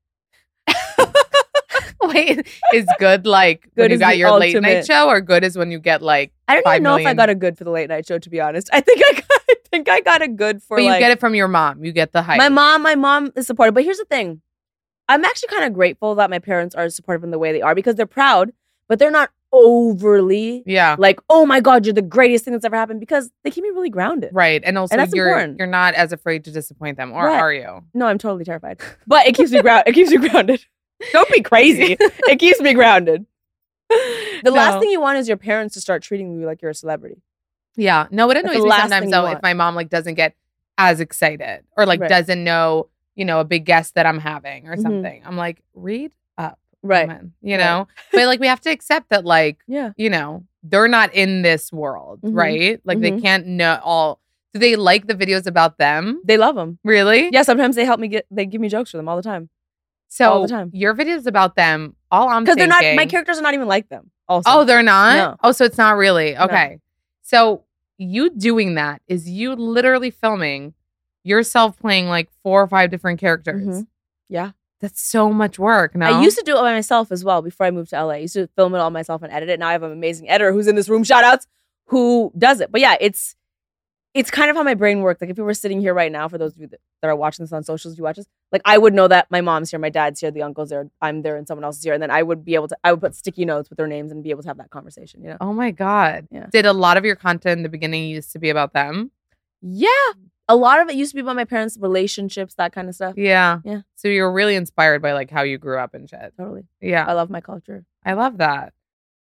Wait, is good like when Good you is got the your late night ultimate. show, or good is when you get like, I don't 5 even know if I million. got a good for the late night show, to be honest. I think I got a good for but you like, get it from your mom. You get the hype. my mom is supportive. But here's the thing. I'm actually kind of grateful that my parents are supportive in the way they are because they're proud, but they're not overly Yeah. like, oh my God, you're the greatest thing that's ever happened, because they keep me really grounded. Right. And also that's you're important. you're not as afraid to disappoint them, or Right. are you? No, I'm totally terrified. But it keeps me it keeps me grounded. Don't be crazy. It keeps me grounded. The last No. thing you want is your parents to start treating you like you're a celebrity. Yeah. No, it That's annoys the me last sometimes thing though you if want. my mom like doesn't get as excited or like Right. doesn't know, a big guest that I'm having or Mhm. something. I'm like, read up. Right. woman, Right. But like we have to accept that like, Yeah. they're not in this world, Mhm. right? Like they Mhm. can't know all. Do they like the videos about them? They love them. Really? Yeah, sometimes they give me jokes for them all the time. So all the time. your videos about them, all I'm Because thinking. they're not, my characters are not even like them. Also. Oh, they're not? No. Oh, so it's not really. No. Okay. So you doing that is you literally filming yourself playing like 4 or 5 different characters. Mhm. Yeah. That's so much work. No, I used to do it by myself as well before I moved to LA. I used to film it all myself and edit it. Now I have an amazing editor who's in this room, shout outs, who does it. But yeah, it's kind of how my brain works. Like if we were sitting here right now, for those of you that are watching this on socials, you watch this, like I would know that my mom's here, my dad's here, the uncle's there, I'm there, and someone else is here. And then I would put sticky notes with their names and be able to have that conversation, Oh my God. Yeah. Did a lot of your content in the beginning used to be about them? Yeah. A lot of it used to be about my parents' relationships, that kind of stuff. Yeah. Yeah. So you were really inspired by like how you grew up and shit. Totally. Yeah. I love my culture. I love that.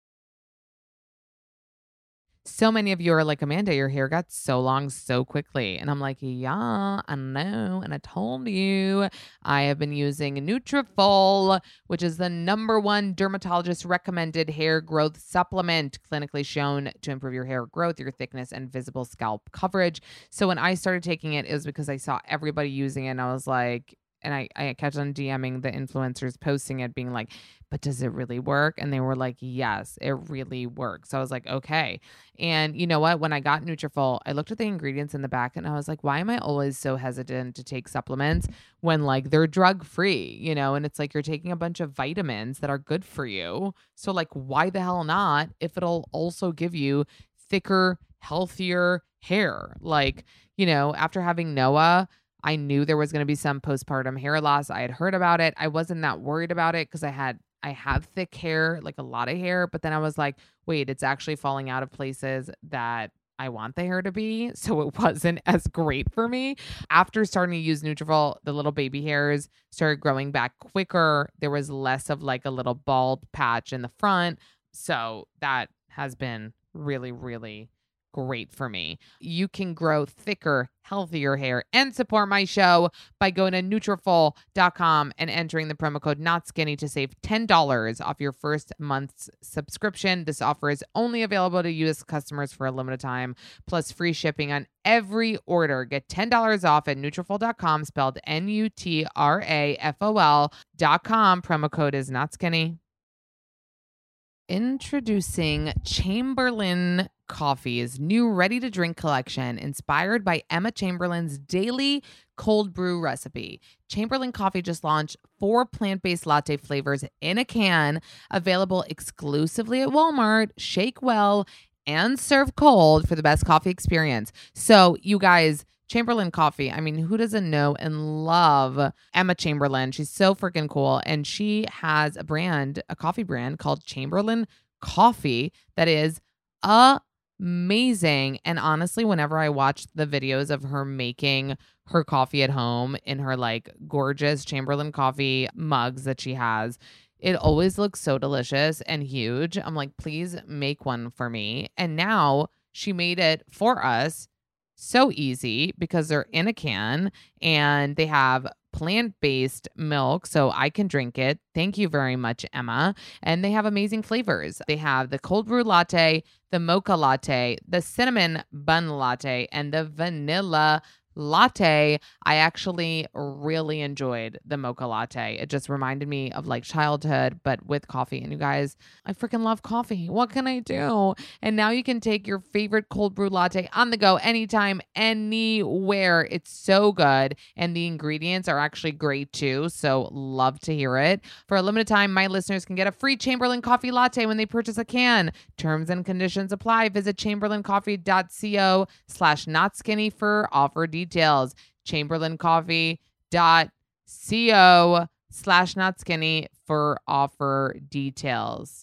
So many of you are like, Amanda, your hair got so long so quickly. And I'm like, yeah, I know. And I told you I have been using Nutrafol, which is the #1 dermatologist recommended hair growth supplement, clinically shown to improve your hair growth, your thickness, and visible scalp coverage. So when I started taking it, it was because I saw everybody using it and I was like, and I kept on DMing the influencers posting it, being like, but does it really work? And they were like, yes, it really works. So I was like, okay. And you know what? When I got Nutrafol, I looked at the ingredients in the back and I was like, why am I always so hesitant to take supplements when like they're drug free, you know? And it's like you're taking a bunch of vitamins that are good for you. So like, why the hell not if it'll also give you thicker, healthier hair? Like, you know, after having Noah, I knew there was going to be some postpartum hair loss. I had heard about it. I wasn't that worried about it because I have thick hair, like a lot of hair. But then I was like, wait, it's actually falling out of places that I want the hair to be. So it wasn't as great for me. After starting to use Nutrafol, the little baby hairs started growing back quicker. There was less of like a little bald patch in the front. So that has been really, really great for me. You can grow thicker, healthier hair and support my show by going to Nutrafol.com and entering the promo code NOTSKINNY to save $10 off your first month's subscription. This offer is only available to U.S. customers for a limited time, plus free shipping on every order. Get $10 off at Nutrafol.com, spelled Nutrafol.com. Promo code is NOTSKINNY. Introducing Chamberlain Coffee's new ready-to-drink collection inspired by Emma Chamberlain's daily cold brew recipe. Chamberlain Coffee just launched 4 plant-based latte flavors in a can, available exclusively at Walmart. Shake well and serve cold for the best coffee experience. So, you guys, Chamberlain Coffee, I mean, who doesn't know and love Emma Chamberlain? She's so freaking cool. And she has a coffee brand called Chamberlain Coffee that is amazing. And honestly, whenever I watch the videos of her making her coffee at home in her like gorgeous Chamberlain Coffee mugs that she has, it always looks so delicious and huge. I'm like, please make one for me. And now she made it for us. So easy because they're in a can and they have plant-based milk so I can drink it. Thank you very much, Emma. And they have amazing flavors. They have the cold brew latte, the mocha latte, the cinnamon bun latte, and the vanilla latte. I actually really enjoyed the mocha latte. It just reminded me of like childhood, but with coffee. And you guys, I freaking love coffee. What can I do? And now you can take your favorite cold brew latte on the go anytime, anywhere. It's so good. And the ingredients are actually great too. So love to hear it. For a limited time, my listeners can get a free Chamberlain Coffee latte when they purchase a can. Terms and conditions apply. Visit chamberlaincoffee.co/notskinny for offer details. chamberlaincoffee.co/notskinny for offer details.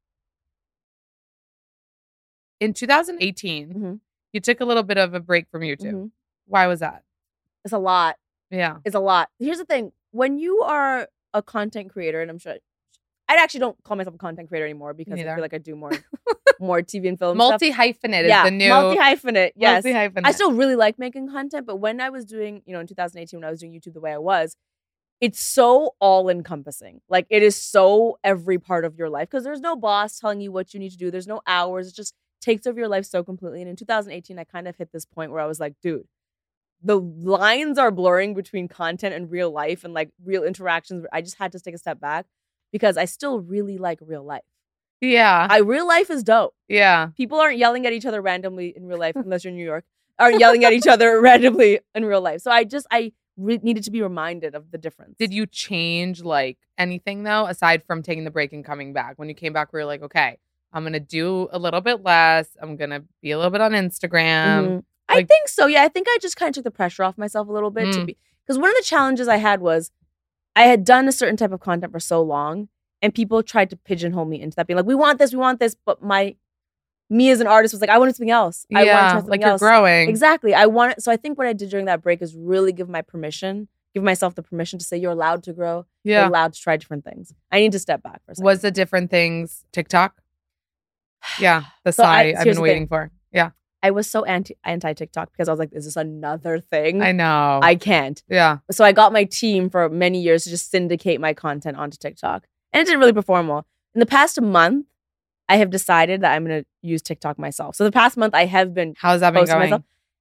In 2018, you took a little bit of a break from YouTube. Why was that? It's a lot. Yeah. It's a lot. Here's the thing. When you are a content creator, and I'm sure I actually don't call myself a content creator anymore because I feel like I do more TV and film stuff. Multi-hyphenate is the new... multi-hyphenate, yes. Multi-hyphenate. I still really like making content, but when I was doing, in 2018, when I was doing YouTube the way I was, it's so all-encompassing. Like, it is so every part of your life because there's no boss telling you what you need to do. There's no hours. It just takes over your life so completely. And in 2018, I kind of hit this point where I was like, dude, the lines are blurring between content and real life and like real interactions. I just had to take a step back because I still really like real life. Yeah. Real life is dope. Yeah. People aren't yelling at each other randomly in real life unless you're in New York. Aren't yelling at each other randomly in real life. So I needed to be reminded of the difference. Did you change like anything though, aside from taking the break and coming back? When you came back, we were like, okay, I'm going to do a little bit less. I'm going to be a little bit on Instagram. I think so. Yeah. I think I just kind of took the pressure off myself a little bit because one of the challenges I had was I had done a certain type of content for so long and people tried to pigeonhole me into that, being like, we want this. But me as an artist was like, I want something else. I want to try something else. You're growing. Exactly. So I think what I did during that break is really give myself the permission to say you're allowed to grow. Yeah. You're allowed to try different things. I need to step back for a second. Was the different things TikTok? Yeah. The sigh I've been waiting for. Yeah. I was so anti-TikTok because I was like, is this another thing? I know. I can't. Yeah. So I got my team for many years to just syndicate my content onto TikTok. And it didn't really perform well. In the past month, I have decided that I'm going to use TikTok myself. So the past month, I have been How's that been going? Myself.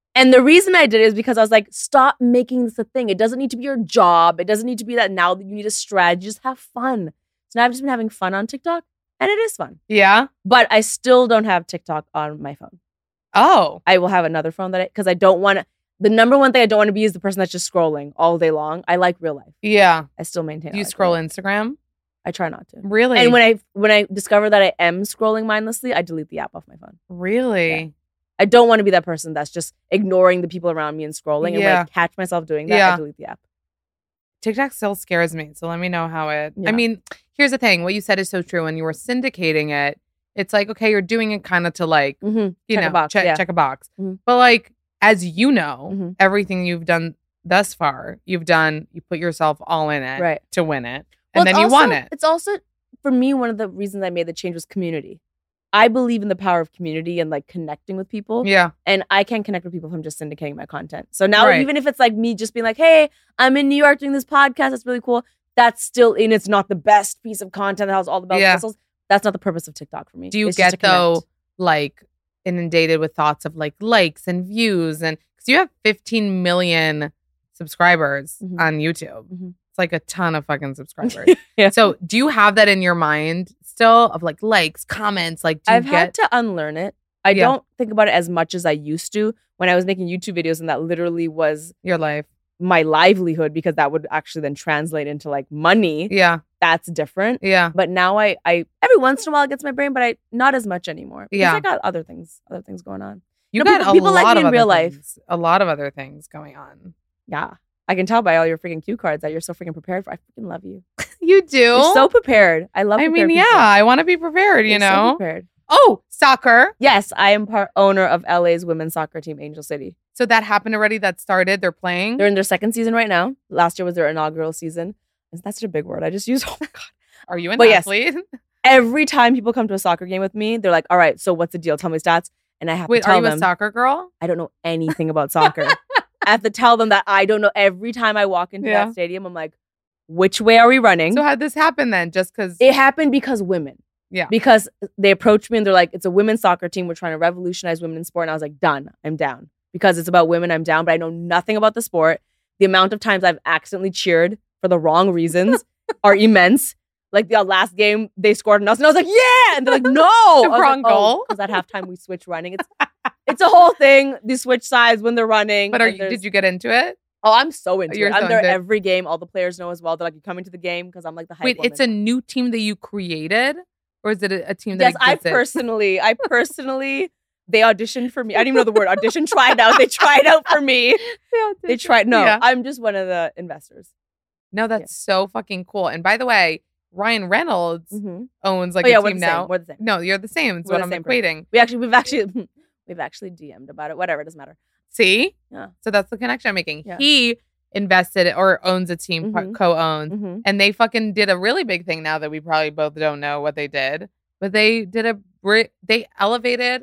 And the reason I did it is because I was like, stop making this a thing. It doesn't need to be your job. It doesn't need to be that now that you need a strategy. Just have fun. So now I've just been having fun on TikTok, and it is fun. Yeah. But I still don't have TikTok on my phone. Oh. I will have another phone because I don't want to. The number one thing I don't want to be is the person that's just scrolling all day long. I like real life. Yeah. I still maintain. Do you I like scroll real life. Instagram? I try not to. Really? And when I discover that I am scrolling mindlessly, I delete the app off my phone. Really? Yeah. I don't want to be that person that's just ignoring the people around me and scrolling. And when I catch myself doing that, I delete the app. TikTok still scares me. So let me know how it. Yeah. I mean, here's the thing. What you said is so true. When you were syndicating it, it's like, okay, you're doing it kind of to like, you Check know, a box, check a box. Mhm. But like, as you know, everything you've done thus far, you put yourself all in it to win it. And then you won it. It's also, for me, one of the reasons I made the change was community. I believe in the power of community and like connecting with people. Yeah. And I can't connect with people if I'm just syndicating my content. So now even if it's like me just being like, hey, I'm in New York doing this podcast, that's really cool. That's still it's not the best piece of content that has all the bells and whistles. That's not the purpose of TikTok for me. Do you get though like inundated with thoughts of like likes and views? And because you have 15 million subscribers on YouTube. It's like a ton of fucking subscribers. So do you have that in your mind still of like likes, comments? Like I've had to unlearn it. I don't think about it as much as I used to when I was making YouTube videos, and that literally was your life, my livelihood, because that would actually then translate into like money. Yeah. That's different. Yeah. But now I every once in a while it gets my brain, but I not as much anymore. Because I got other things going on. You got people a like lot me of in real other life. things, a lot of other things going on. Yeah. I can tell by all your freaking cue cards that you're so freaking prepared for. I freaking love you. You do? You're so prepared. I love prepared people. I want to be prepared, you You're know? so prepared. Oh, soccer. Yes, I am owner of LA's women's soccer team, Angel City. So that happened already? That started? They're playing? They're in their second season right now. Last year was their inaugural season. That's such a big word I just used. Oh my God. Are you an athlete? Yes, every time people come to a soccer game with me, they're like, all right, so what's the deal? Tell me stats. And I have to tell them. Wait, are you a soccer girl? I don't know anything about soccer. I have to tell them that I don't know. Every time I walk into that stadium, I'm like, which way are we running? So how'd this happen then? Just because? It happened because women. Yeah. Because they approached me and they're like, it's a women's soccer team. We're trying to revolutionize women in sport. And I was like, done. I'm down. Because it's about women, I'm down. But I know nothing about the sport. The amount of times I've accidentally cheered for the wrong reasons are immense. Like the last game, they scored on us. And I was like, yeah! And they're like, no! The wrong goal? Because at halftime, we switch running. It's a whole thing. They switch sides when they're running. But did you get into it? Oh, I'm so into it. I'm there into it. every game. All the players know as well. They're like, you coming to the game? Because I'm like the hype Wait, woman. it's a new team that you created? Or is it a team that Yes, existed? I personally, they auditioned for me. I didn't even know the word audition. Tried out. They tried out for me. They tried. No, I'm just one of the investors. No, that's so fucking cool. And by the way, Ryan Reynolds owns like a team now. We're the same. No, you're the same. It's what I'm equating. We've actually DM'd about it. Whatever, it doesn't matter. See? Yeah. So that's the connection I'm making. Yeah. He invested or owns a team, co-owns, and they fucking did a really big thing now that we probably both don't know what they did. But they did they elevated,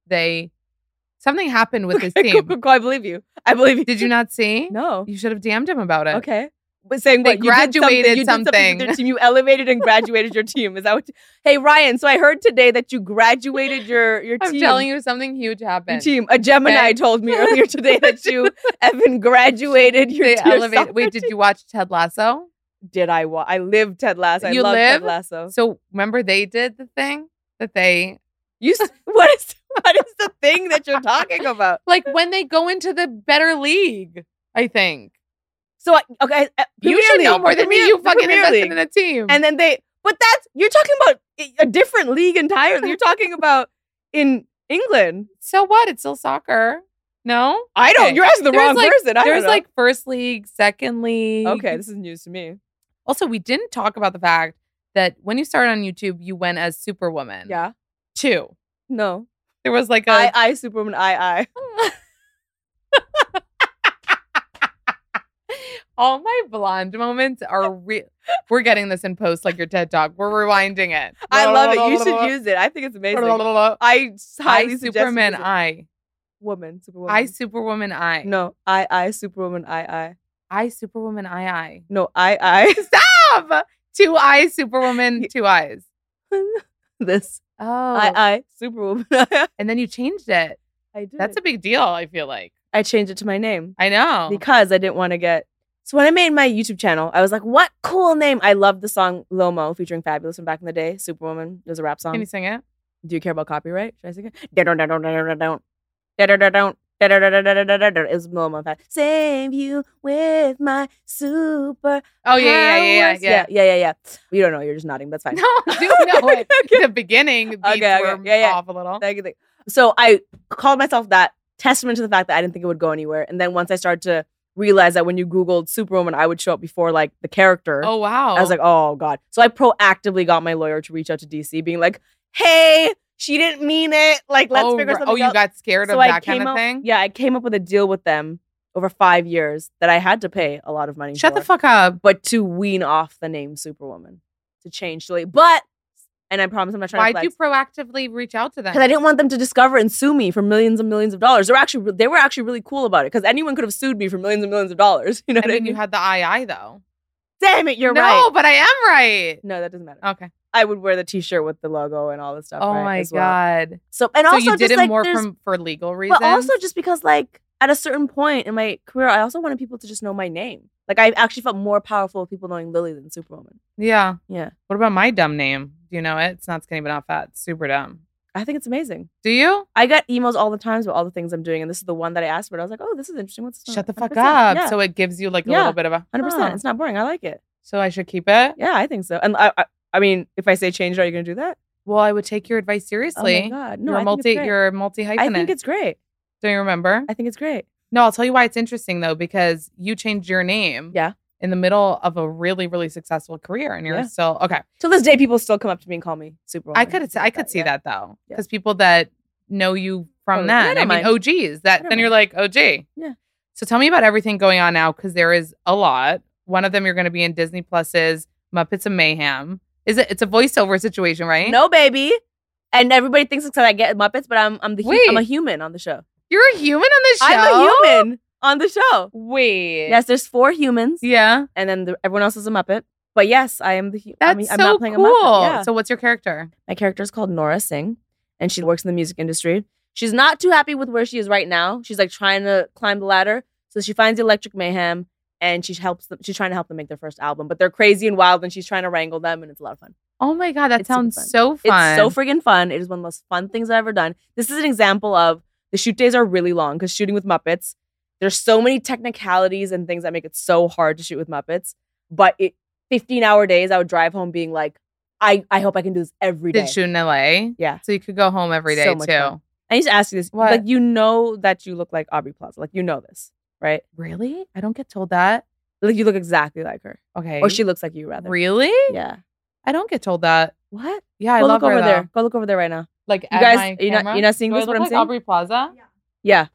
something happened with this team. Cool, I believe you. Did you not see? No. You should have DM'd him about it. Okay. But saying they what? graduated you did something. with your team. You elevated and graduated your team. Is that what? Hey, Ryan. So I heard today that you graduated your team. I'm telling you, something huge happened. Your team. A Gemini told me earlier today that you Evan graduated your team. Elevated. Wait, did you watch Ted Lasso? Did I? I lived Ted Lasso. I love Ted Lasso. So remember they did the thing that they. What is the thing that you're talking about? Like when they go into the better league, I think. So, okay. You should know more than me. You fucking invested in a team. And then you're talking about a different league entirely. You're talking about in England. So what? It's still soccer. No? I don't. Okay. You're asking the wrong person. There's like first league, second league. Okay, this is news to me. Also, we didn't talk about the fact that when you started on YouTube, you went as Superwoman. Yeah. 2. No. There was like I Superwoman, I. All my blonde moments are real. We're getting this in post like your TED Talk. We're rewinding it. I love it. You should use it. I think it's amazing. I highly Superman, I. Woman, Superwoman. I Superwoman, I. No, I Superwoman, I. I Superwoman, I. No, I. Stop! 2 eyes, Superwoman, 2 eyes. This. Oh. I Superwoman. And then you changed it. I did. That's a big deal, I feel like. I changed it to my name I know. because I didn't want to get. So when I made my YouTube channel, I was like, what cool name. I loved the song Lomo featuring Fabulous from back in the day. Superwoman. It was a rap song. Can you sing it? Do you care about copyright? Should I sing it? It was Lomo. Save you with my super. Oh, yeah. Yeah. You don't know. You're just nodding. That's fine. No, I do know it. The beginning, the beats were off a little. So I called myself that, testament to the fact that I didn't think it would go anywhere. And then once I started to realize that when you Googled Superwoman, I would show up before like the character. Oh, wow. I was like, oh God. So I proactively got my lawyer to reach out to DC being like, hey, she didn't mean it. Like, let's figure something out. Oh, you got scared of that kind of thing? Yeah, I came up with a deal with them over 5 years that I had to pay a lot of money Shut for. the fuck up. But to wean off the name Superwoman. To change to and I promise I'm not trying to Why'd you proactively reach out to them? because I didn't want them to discover and sue me for millions and millions of dollars. They were actually really cool about it because anyone could have sued me for millions and millions of dollars. You know what I mean? You had the II though. Damn it, you're right. No, but I am right. No, that doesn't matter. Okay. I would wear the T-shirt with the logo and all this stuff. Oh right, my as well. God. So and So also you did just, it like, more there's- for legal reasons? but also just because like at a certain point in my career, I also wanted people to just know my name. Like I actually felt more powerful with people knowing Lily than Superwoman. Yeah. Yeah, What about my dumb name? Do you know it? It's not skinny but not fat. It's super dumb. I think it's amazing. Do you? I got emails all the times about all the things I'm doing, and this is the one that I asked for. I was like, oh, this is interesting. What's this? Shut the fuck 100%. up. Yeah. So it gives you like a Yeah. little bit of a 100%. Oh. It's not boring. I like it. So I should keep it? Yeah, I think so. And I mean, if I say change it, are you going to do that? Well, I would take your advice Oh seriously. my God. No, you're I think it's great. you're multi hyphenate. I think it's great. Don't you remember? I think it's great. No, I'll tell you why it's interesting though, because you changed your name Yeah. in the middle of a really, really successful career. And you're Yeah. still okay. Till this day, people still come up to me and call me Superwoman. I could see that though. Yeah. Because people that know you from Totally. And I then. don't I mean mind. OGs. That don't then you're mind. like, OG. Yeah. So tell me about everything going on now, because there is a lot. One of them you're gonna be in Disney Plus's Muppets of Mayhem. It's a voiceover situation, right? No, baby. And everybody thinks it's because I get Muppets, but I'm a human on the show. You're a human on this show. I'm a human on the show. Wait. Yes, there's 4 humans, Yeah. and then everyone else is a Muppet. But yes, I am the human. That's I'm so not playing cool. a Muppet. Yeah. So what's your character? My character is called Nora Singh, and she works in the music industry. She's not too happy with where she is right now. She's like trying to climb the ladder. So she finds Electric Mayhem, and she's trying to help them make their first album. But they're crazy and wild, and she's trying to wrangle them, and it's a lot of fun. Oh my God, that It's super sounds fun. so fun. It's so friggin' fun. It is one of the most fun things I've ever done. This is an example of the shoot days are really long because shooting with Muppets, there's so many technicalities and things that make it so hard to shoot with Muppets. But 15-hour days, I would drive home being like, I hope I can do this every day. Did shoot in LA? Yeah. So you could go home every day So much too. fun. I need to ask you this. What? Like, you know that you look like Aubrey Plaza. Like, you know this, right? Really? I don't get told that. Like, you look exactly like her. Okay. Or she looks like you, rather. Really? Yeah. I don't get told that. What? Yeah, I Go love look her over though. there. Go look over there right now. Like You at guys, my you're camera? not seeing Do this, I what look I'm like saying? Aubrey Plaza? Yeah.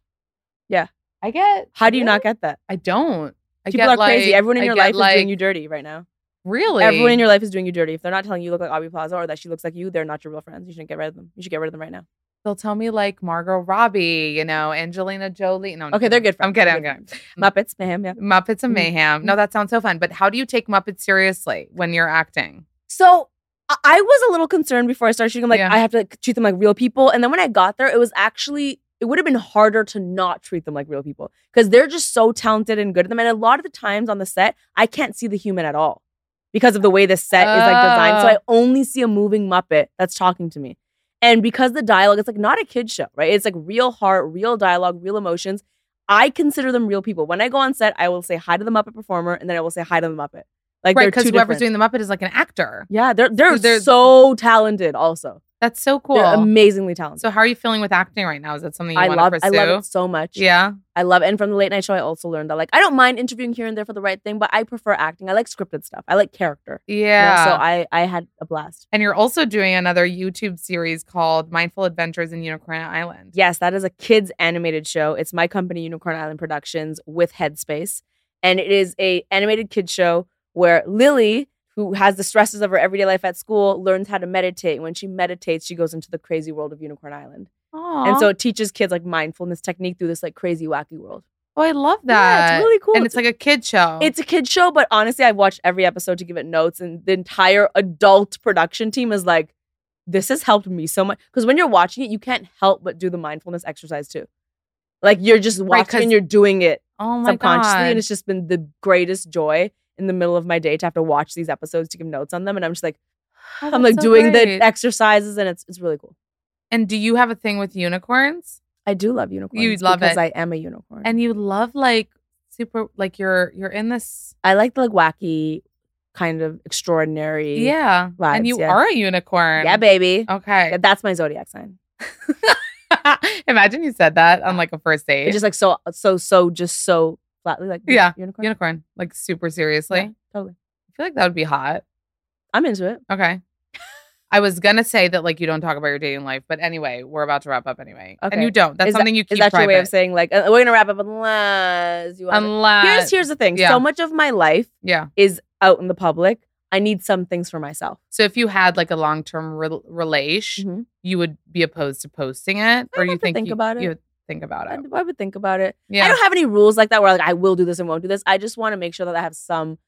I get. How do you Really? not get that? I don't. I People get are crazy. like- Everyone in I your get life is like, doing you dirty right now. Really? Everyone in your life is doing you dirty. If they're not telling you look like Aubrey Plaza or that she looks like you, they're not your real friends. You shouldn't get rid of them. You should get rid of them right now. They'll tell me like Margot Robbie, Angelina Jolie. No, I'm Okay, they're kidding. good friends. I'm kidding. I'm They're kidding. Muppets, mayhem, yeah. Muppets of Mhm. Mayhem. No, that sounds so fun. But how do you take Muppets seriously when you're acting? So I was a little concerned before I started shooting. I'm like, Yeah. I have to treat them like real people. And then when I got there, it would have been harder to not treat them like real people because they're just so talented and good at them. And a lot of the times on the set, I can't see the human at all because of the way the set is like designed. So I only see a moving Muppet that's talking to me. And because the dialogue, it's like not a kid's show, right? It's like real heart, real dialogue, real emotions. I consider them real people. When I go on set, I will say hi to the Muppet performer and then I will say hi to the Muppet. Like Right, they're because two whoever's different. doing the Muppet is like an actor. Yeah, they're They're- so talented also. That's so cool. They're amazingly talented. So how are you feeling with acting right now? Is that something you I want love to pursue? it so much. Yeah. I love it. And from the late night show, I also learned that like I don't mind interviewing here and there for the right thing, but I prefer acting. I like scripted stuff. I like character. you know? Yeah. So I had a blast. And you're also doing another YouTube series called Mindful Adventures in Unicorn Island. Yes, that is a kids animated show. It's my company, Unicorn Island Productions, with Headspace. And it is a animated kids show where Lily, who has the stresses of her everyday life at school, learns how to meditate. And when she meditates, she goes into the crazy world of Unicorn Island. Aww. And so it teaches kids like mindfulness technique through this like crazy, wacky world. Oh, I love Yeah, that. it's really cool. And it's like a kid show. It's a kid show, but honestly, I've watched every episode to give it notes, and the entire adult production team is like, this has helped me so much. Because when you're watching it, you can't help but do the mindfulness exercise too. Like you're just watching and you're doing it Oh my subconsciously. God. And it's just been the greatest joy in the middle of my day to have to watch these episodes to give notes on them. And I'm just like, Oh, I'm that's like so doing great. the exercises and it's really cool. And do you have a thing with unicorns? I do love unicorns. You love because it. I am a unicorn. And you love like super, like you're in this. I like the like wacky, kind of extraordinary. Yeah. vibes, And you yeah. are a unicorn. Yeah, baby. Okay. Yeah, that's my zodiac sign. Imagine you said that on like a first date. It's just like just so flatly like Yeah. unicorn. Unicorn. Like super seriously. Yeah, totally. I feel like that would be hot. I'm into it. Okay. I was gonna say that like you don't talk about your dating life, but anyway, we're about to wrap up anyway. And Okay. you don't. That's something you keep Is that private. your way of saying like we're gonna wrap up unless you want? Unless Here's the thing. yeah. So much of my life Yeah. is out in the public. I need some things for myself. So if you had like a long-term relation, Mhm. you would be opposed to posting it, or I'd you have to think think about it. You would think about it. I would think about it. Yeah. I don't have any rules like that where like I will do this and won't do this. I just want to make sure that I have some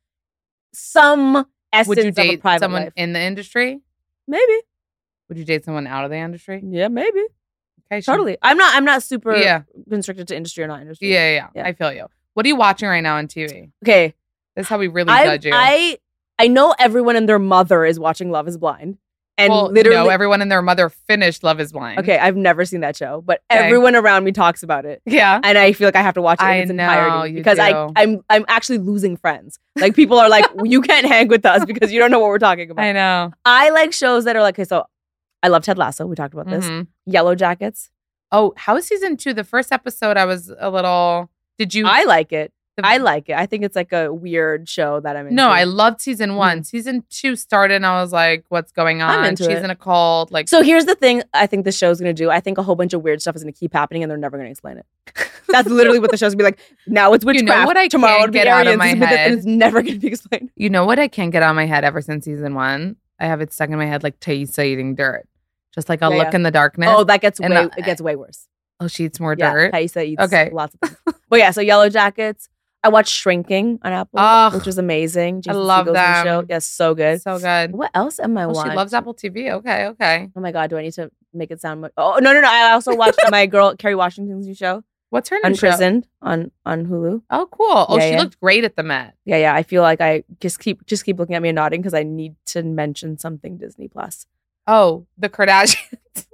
essence Would you of a date private someone life. in the industry? Maybe. Would you date someone out of the industry? Yeah, maybe. Okay, Totally. I'm not super Yeah. constricted to industry or not industry. Yeah. Yeah. I feel you. What are you watching right now on TV? Okay. This is how we really I judge you. I know everyone and their mother is watching Love is Blind. And well, literally no, everyone and their mother finished Love is Blind. Okay, I've never seen that show, but Okay. everyone around me talks about it. Yeah. And I feel like I have to watch it I in its know, entirety you because do. I'm actually losing friends. Like people are like, you can't hang with us because you don't know what we're talking about. I know. I like shows that are like, okay, so I love Ted Lasso. We talked about this. Mhm. Yellow Jackets. Oh, how is season 2? The first episode, I was a little. Did you? I like it. I like it. I think it's like a weird show that I'm into. No, I loved season 1. Season 2 started, and I was like, "What's going on?" I'm into She's it. in a cult. Like, So here's the thing I think the show's going to do. I think a whole bunch of weird stuff is going to keep happening and they're never going to explain it. That's literally what the show's going to be like. Now it's witchcraft. You know what I Tomorrow can't it'll be get out of aliens, my and head? it's never going to be explained. you know what? I can't get out of my head ever since season 1. I have it stuck in my head like Taissa eating dirt. Just like I'll Yeah, look yeah. in the darkness. Oh, that gets And it gets way worse. Oh, she eats more Yeah, dirt. Taissa eats Okay. lots of things. But yeah, so Yellow Jackets. I watched Shrinking on Apple, Ugh, which was amazing. Jason love Segel's new them. show. Yes, so good. So good. What else am I Oh, watching? she loves Apple TV. Okay. Oh my God, do I need to make it sound much? Oh, no. I also watched my girl, Kerry Washington's new show, What's her new show? Unprisoned, on Hulu. Oh, cool. Oh, Yeah, she yeah. looked great at the Met. Yeah. I feel like I just keep looking at me and nodding because I need to mention something Disney Plus. Oh, the Kardashians.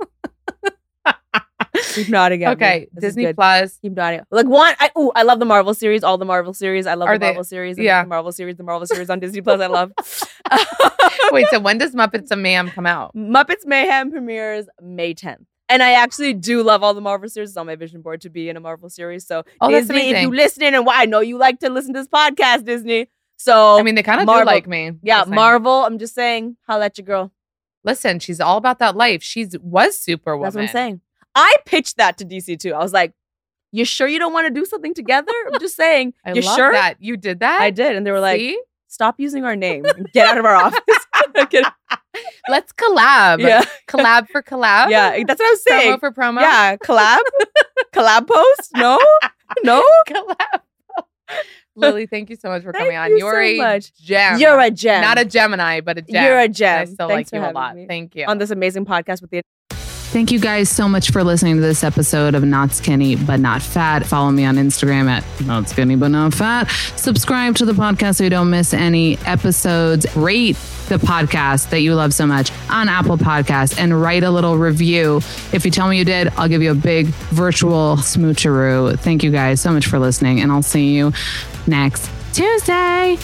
Keep nodding at me. Okay, This is Disney good. Plus. Keep nodding. Like one, I love the Marvel series, all the Marvel series. I love Are the they- Marvel series. yeah. The Marvel series on Disney Plus. I love. Wait, so when does Muppets and Mayhem come out? Muppets Mayhem premieres May 10th. And I actually do love all the Marvel series. It's on my vision board to be in a Marvel series. So Oh, that's Disney, if amazing. you listening, and why I know you like to listen to this podcast, Disney. So I mean, they kind of do Marvel- like me. yeah, Just saying. Marvel. I'm just saying, holla at your girl. Listen, she's all about that life. Was Superwoman. That's what I'm saying. I pitched that to DC too. I was like, "You sure you don't want to do something together?" I'm just saying. I You love sure? that. You did that? I did, and they were like, See? "Stop using our name and get out of our office." Let's collab. Yeah. Collab for collab? Yeah, that's what I was saying. Promo for promo? Yeah, collab post? No. Collab. Lily, thank you so much for Thank coming on. you You're so a much. gem. You're a gem. Not a Gemini, but a gem. You're a And gem. I still Thanks like for you a lot. having me Thank you. on this amazing podcast with the. Thank you guys so much for listening to this episode of Not Skinny But Not Fat. Follow me on Instagram at Not Skinny But Not Fat. Subscribe to the podcast so you don't miss any episodes. Rate the podcast that you love so much on Apple Podcasts and write a little review. If you tell me you did, I'll give you a big virtual smoocheroo. Thank you guys so much for listening, and I'll see you next Tuesday.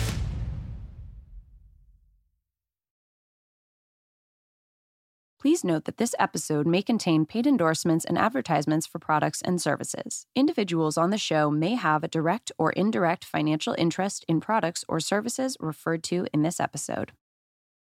Please note that this episode may contain paid endorsements and advertisements for products and services. Individuals on the show may have a direct or indirect financial interest in products or services referred to in this episode.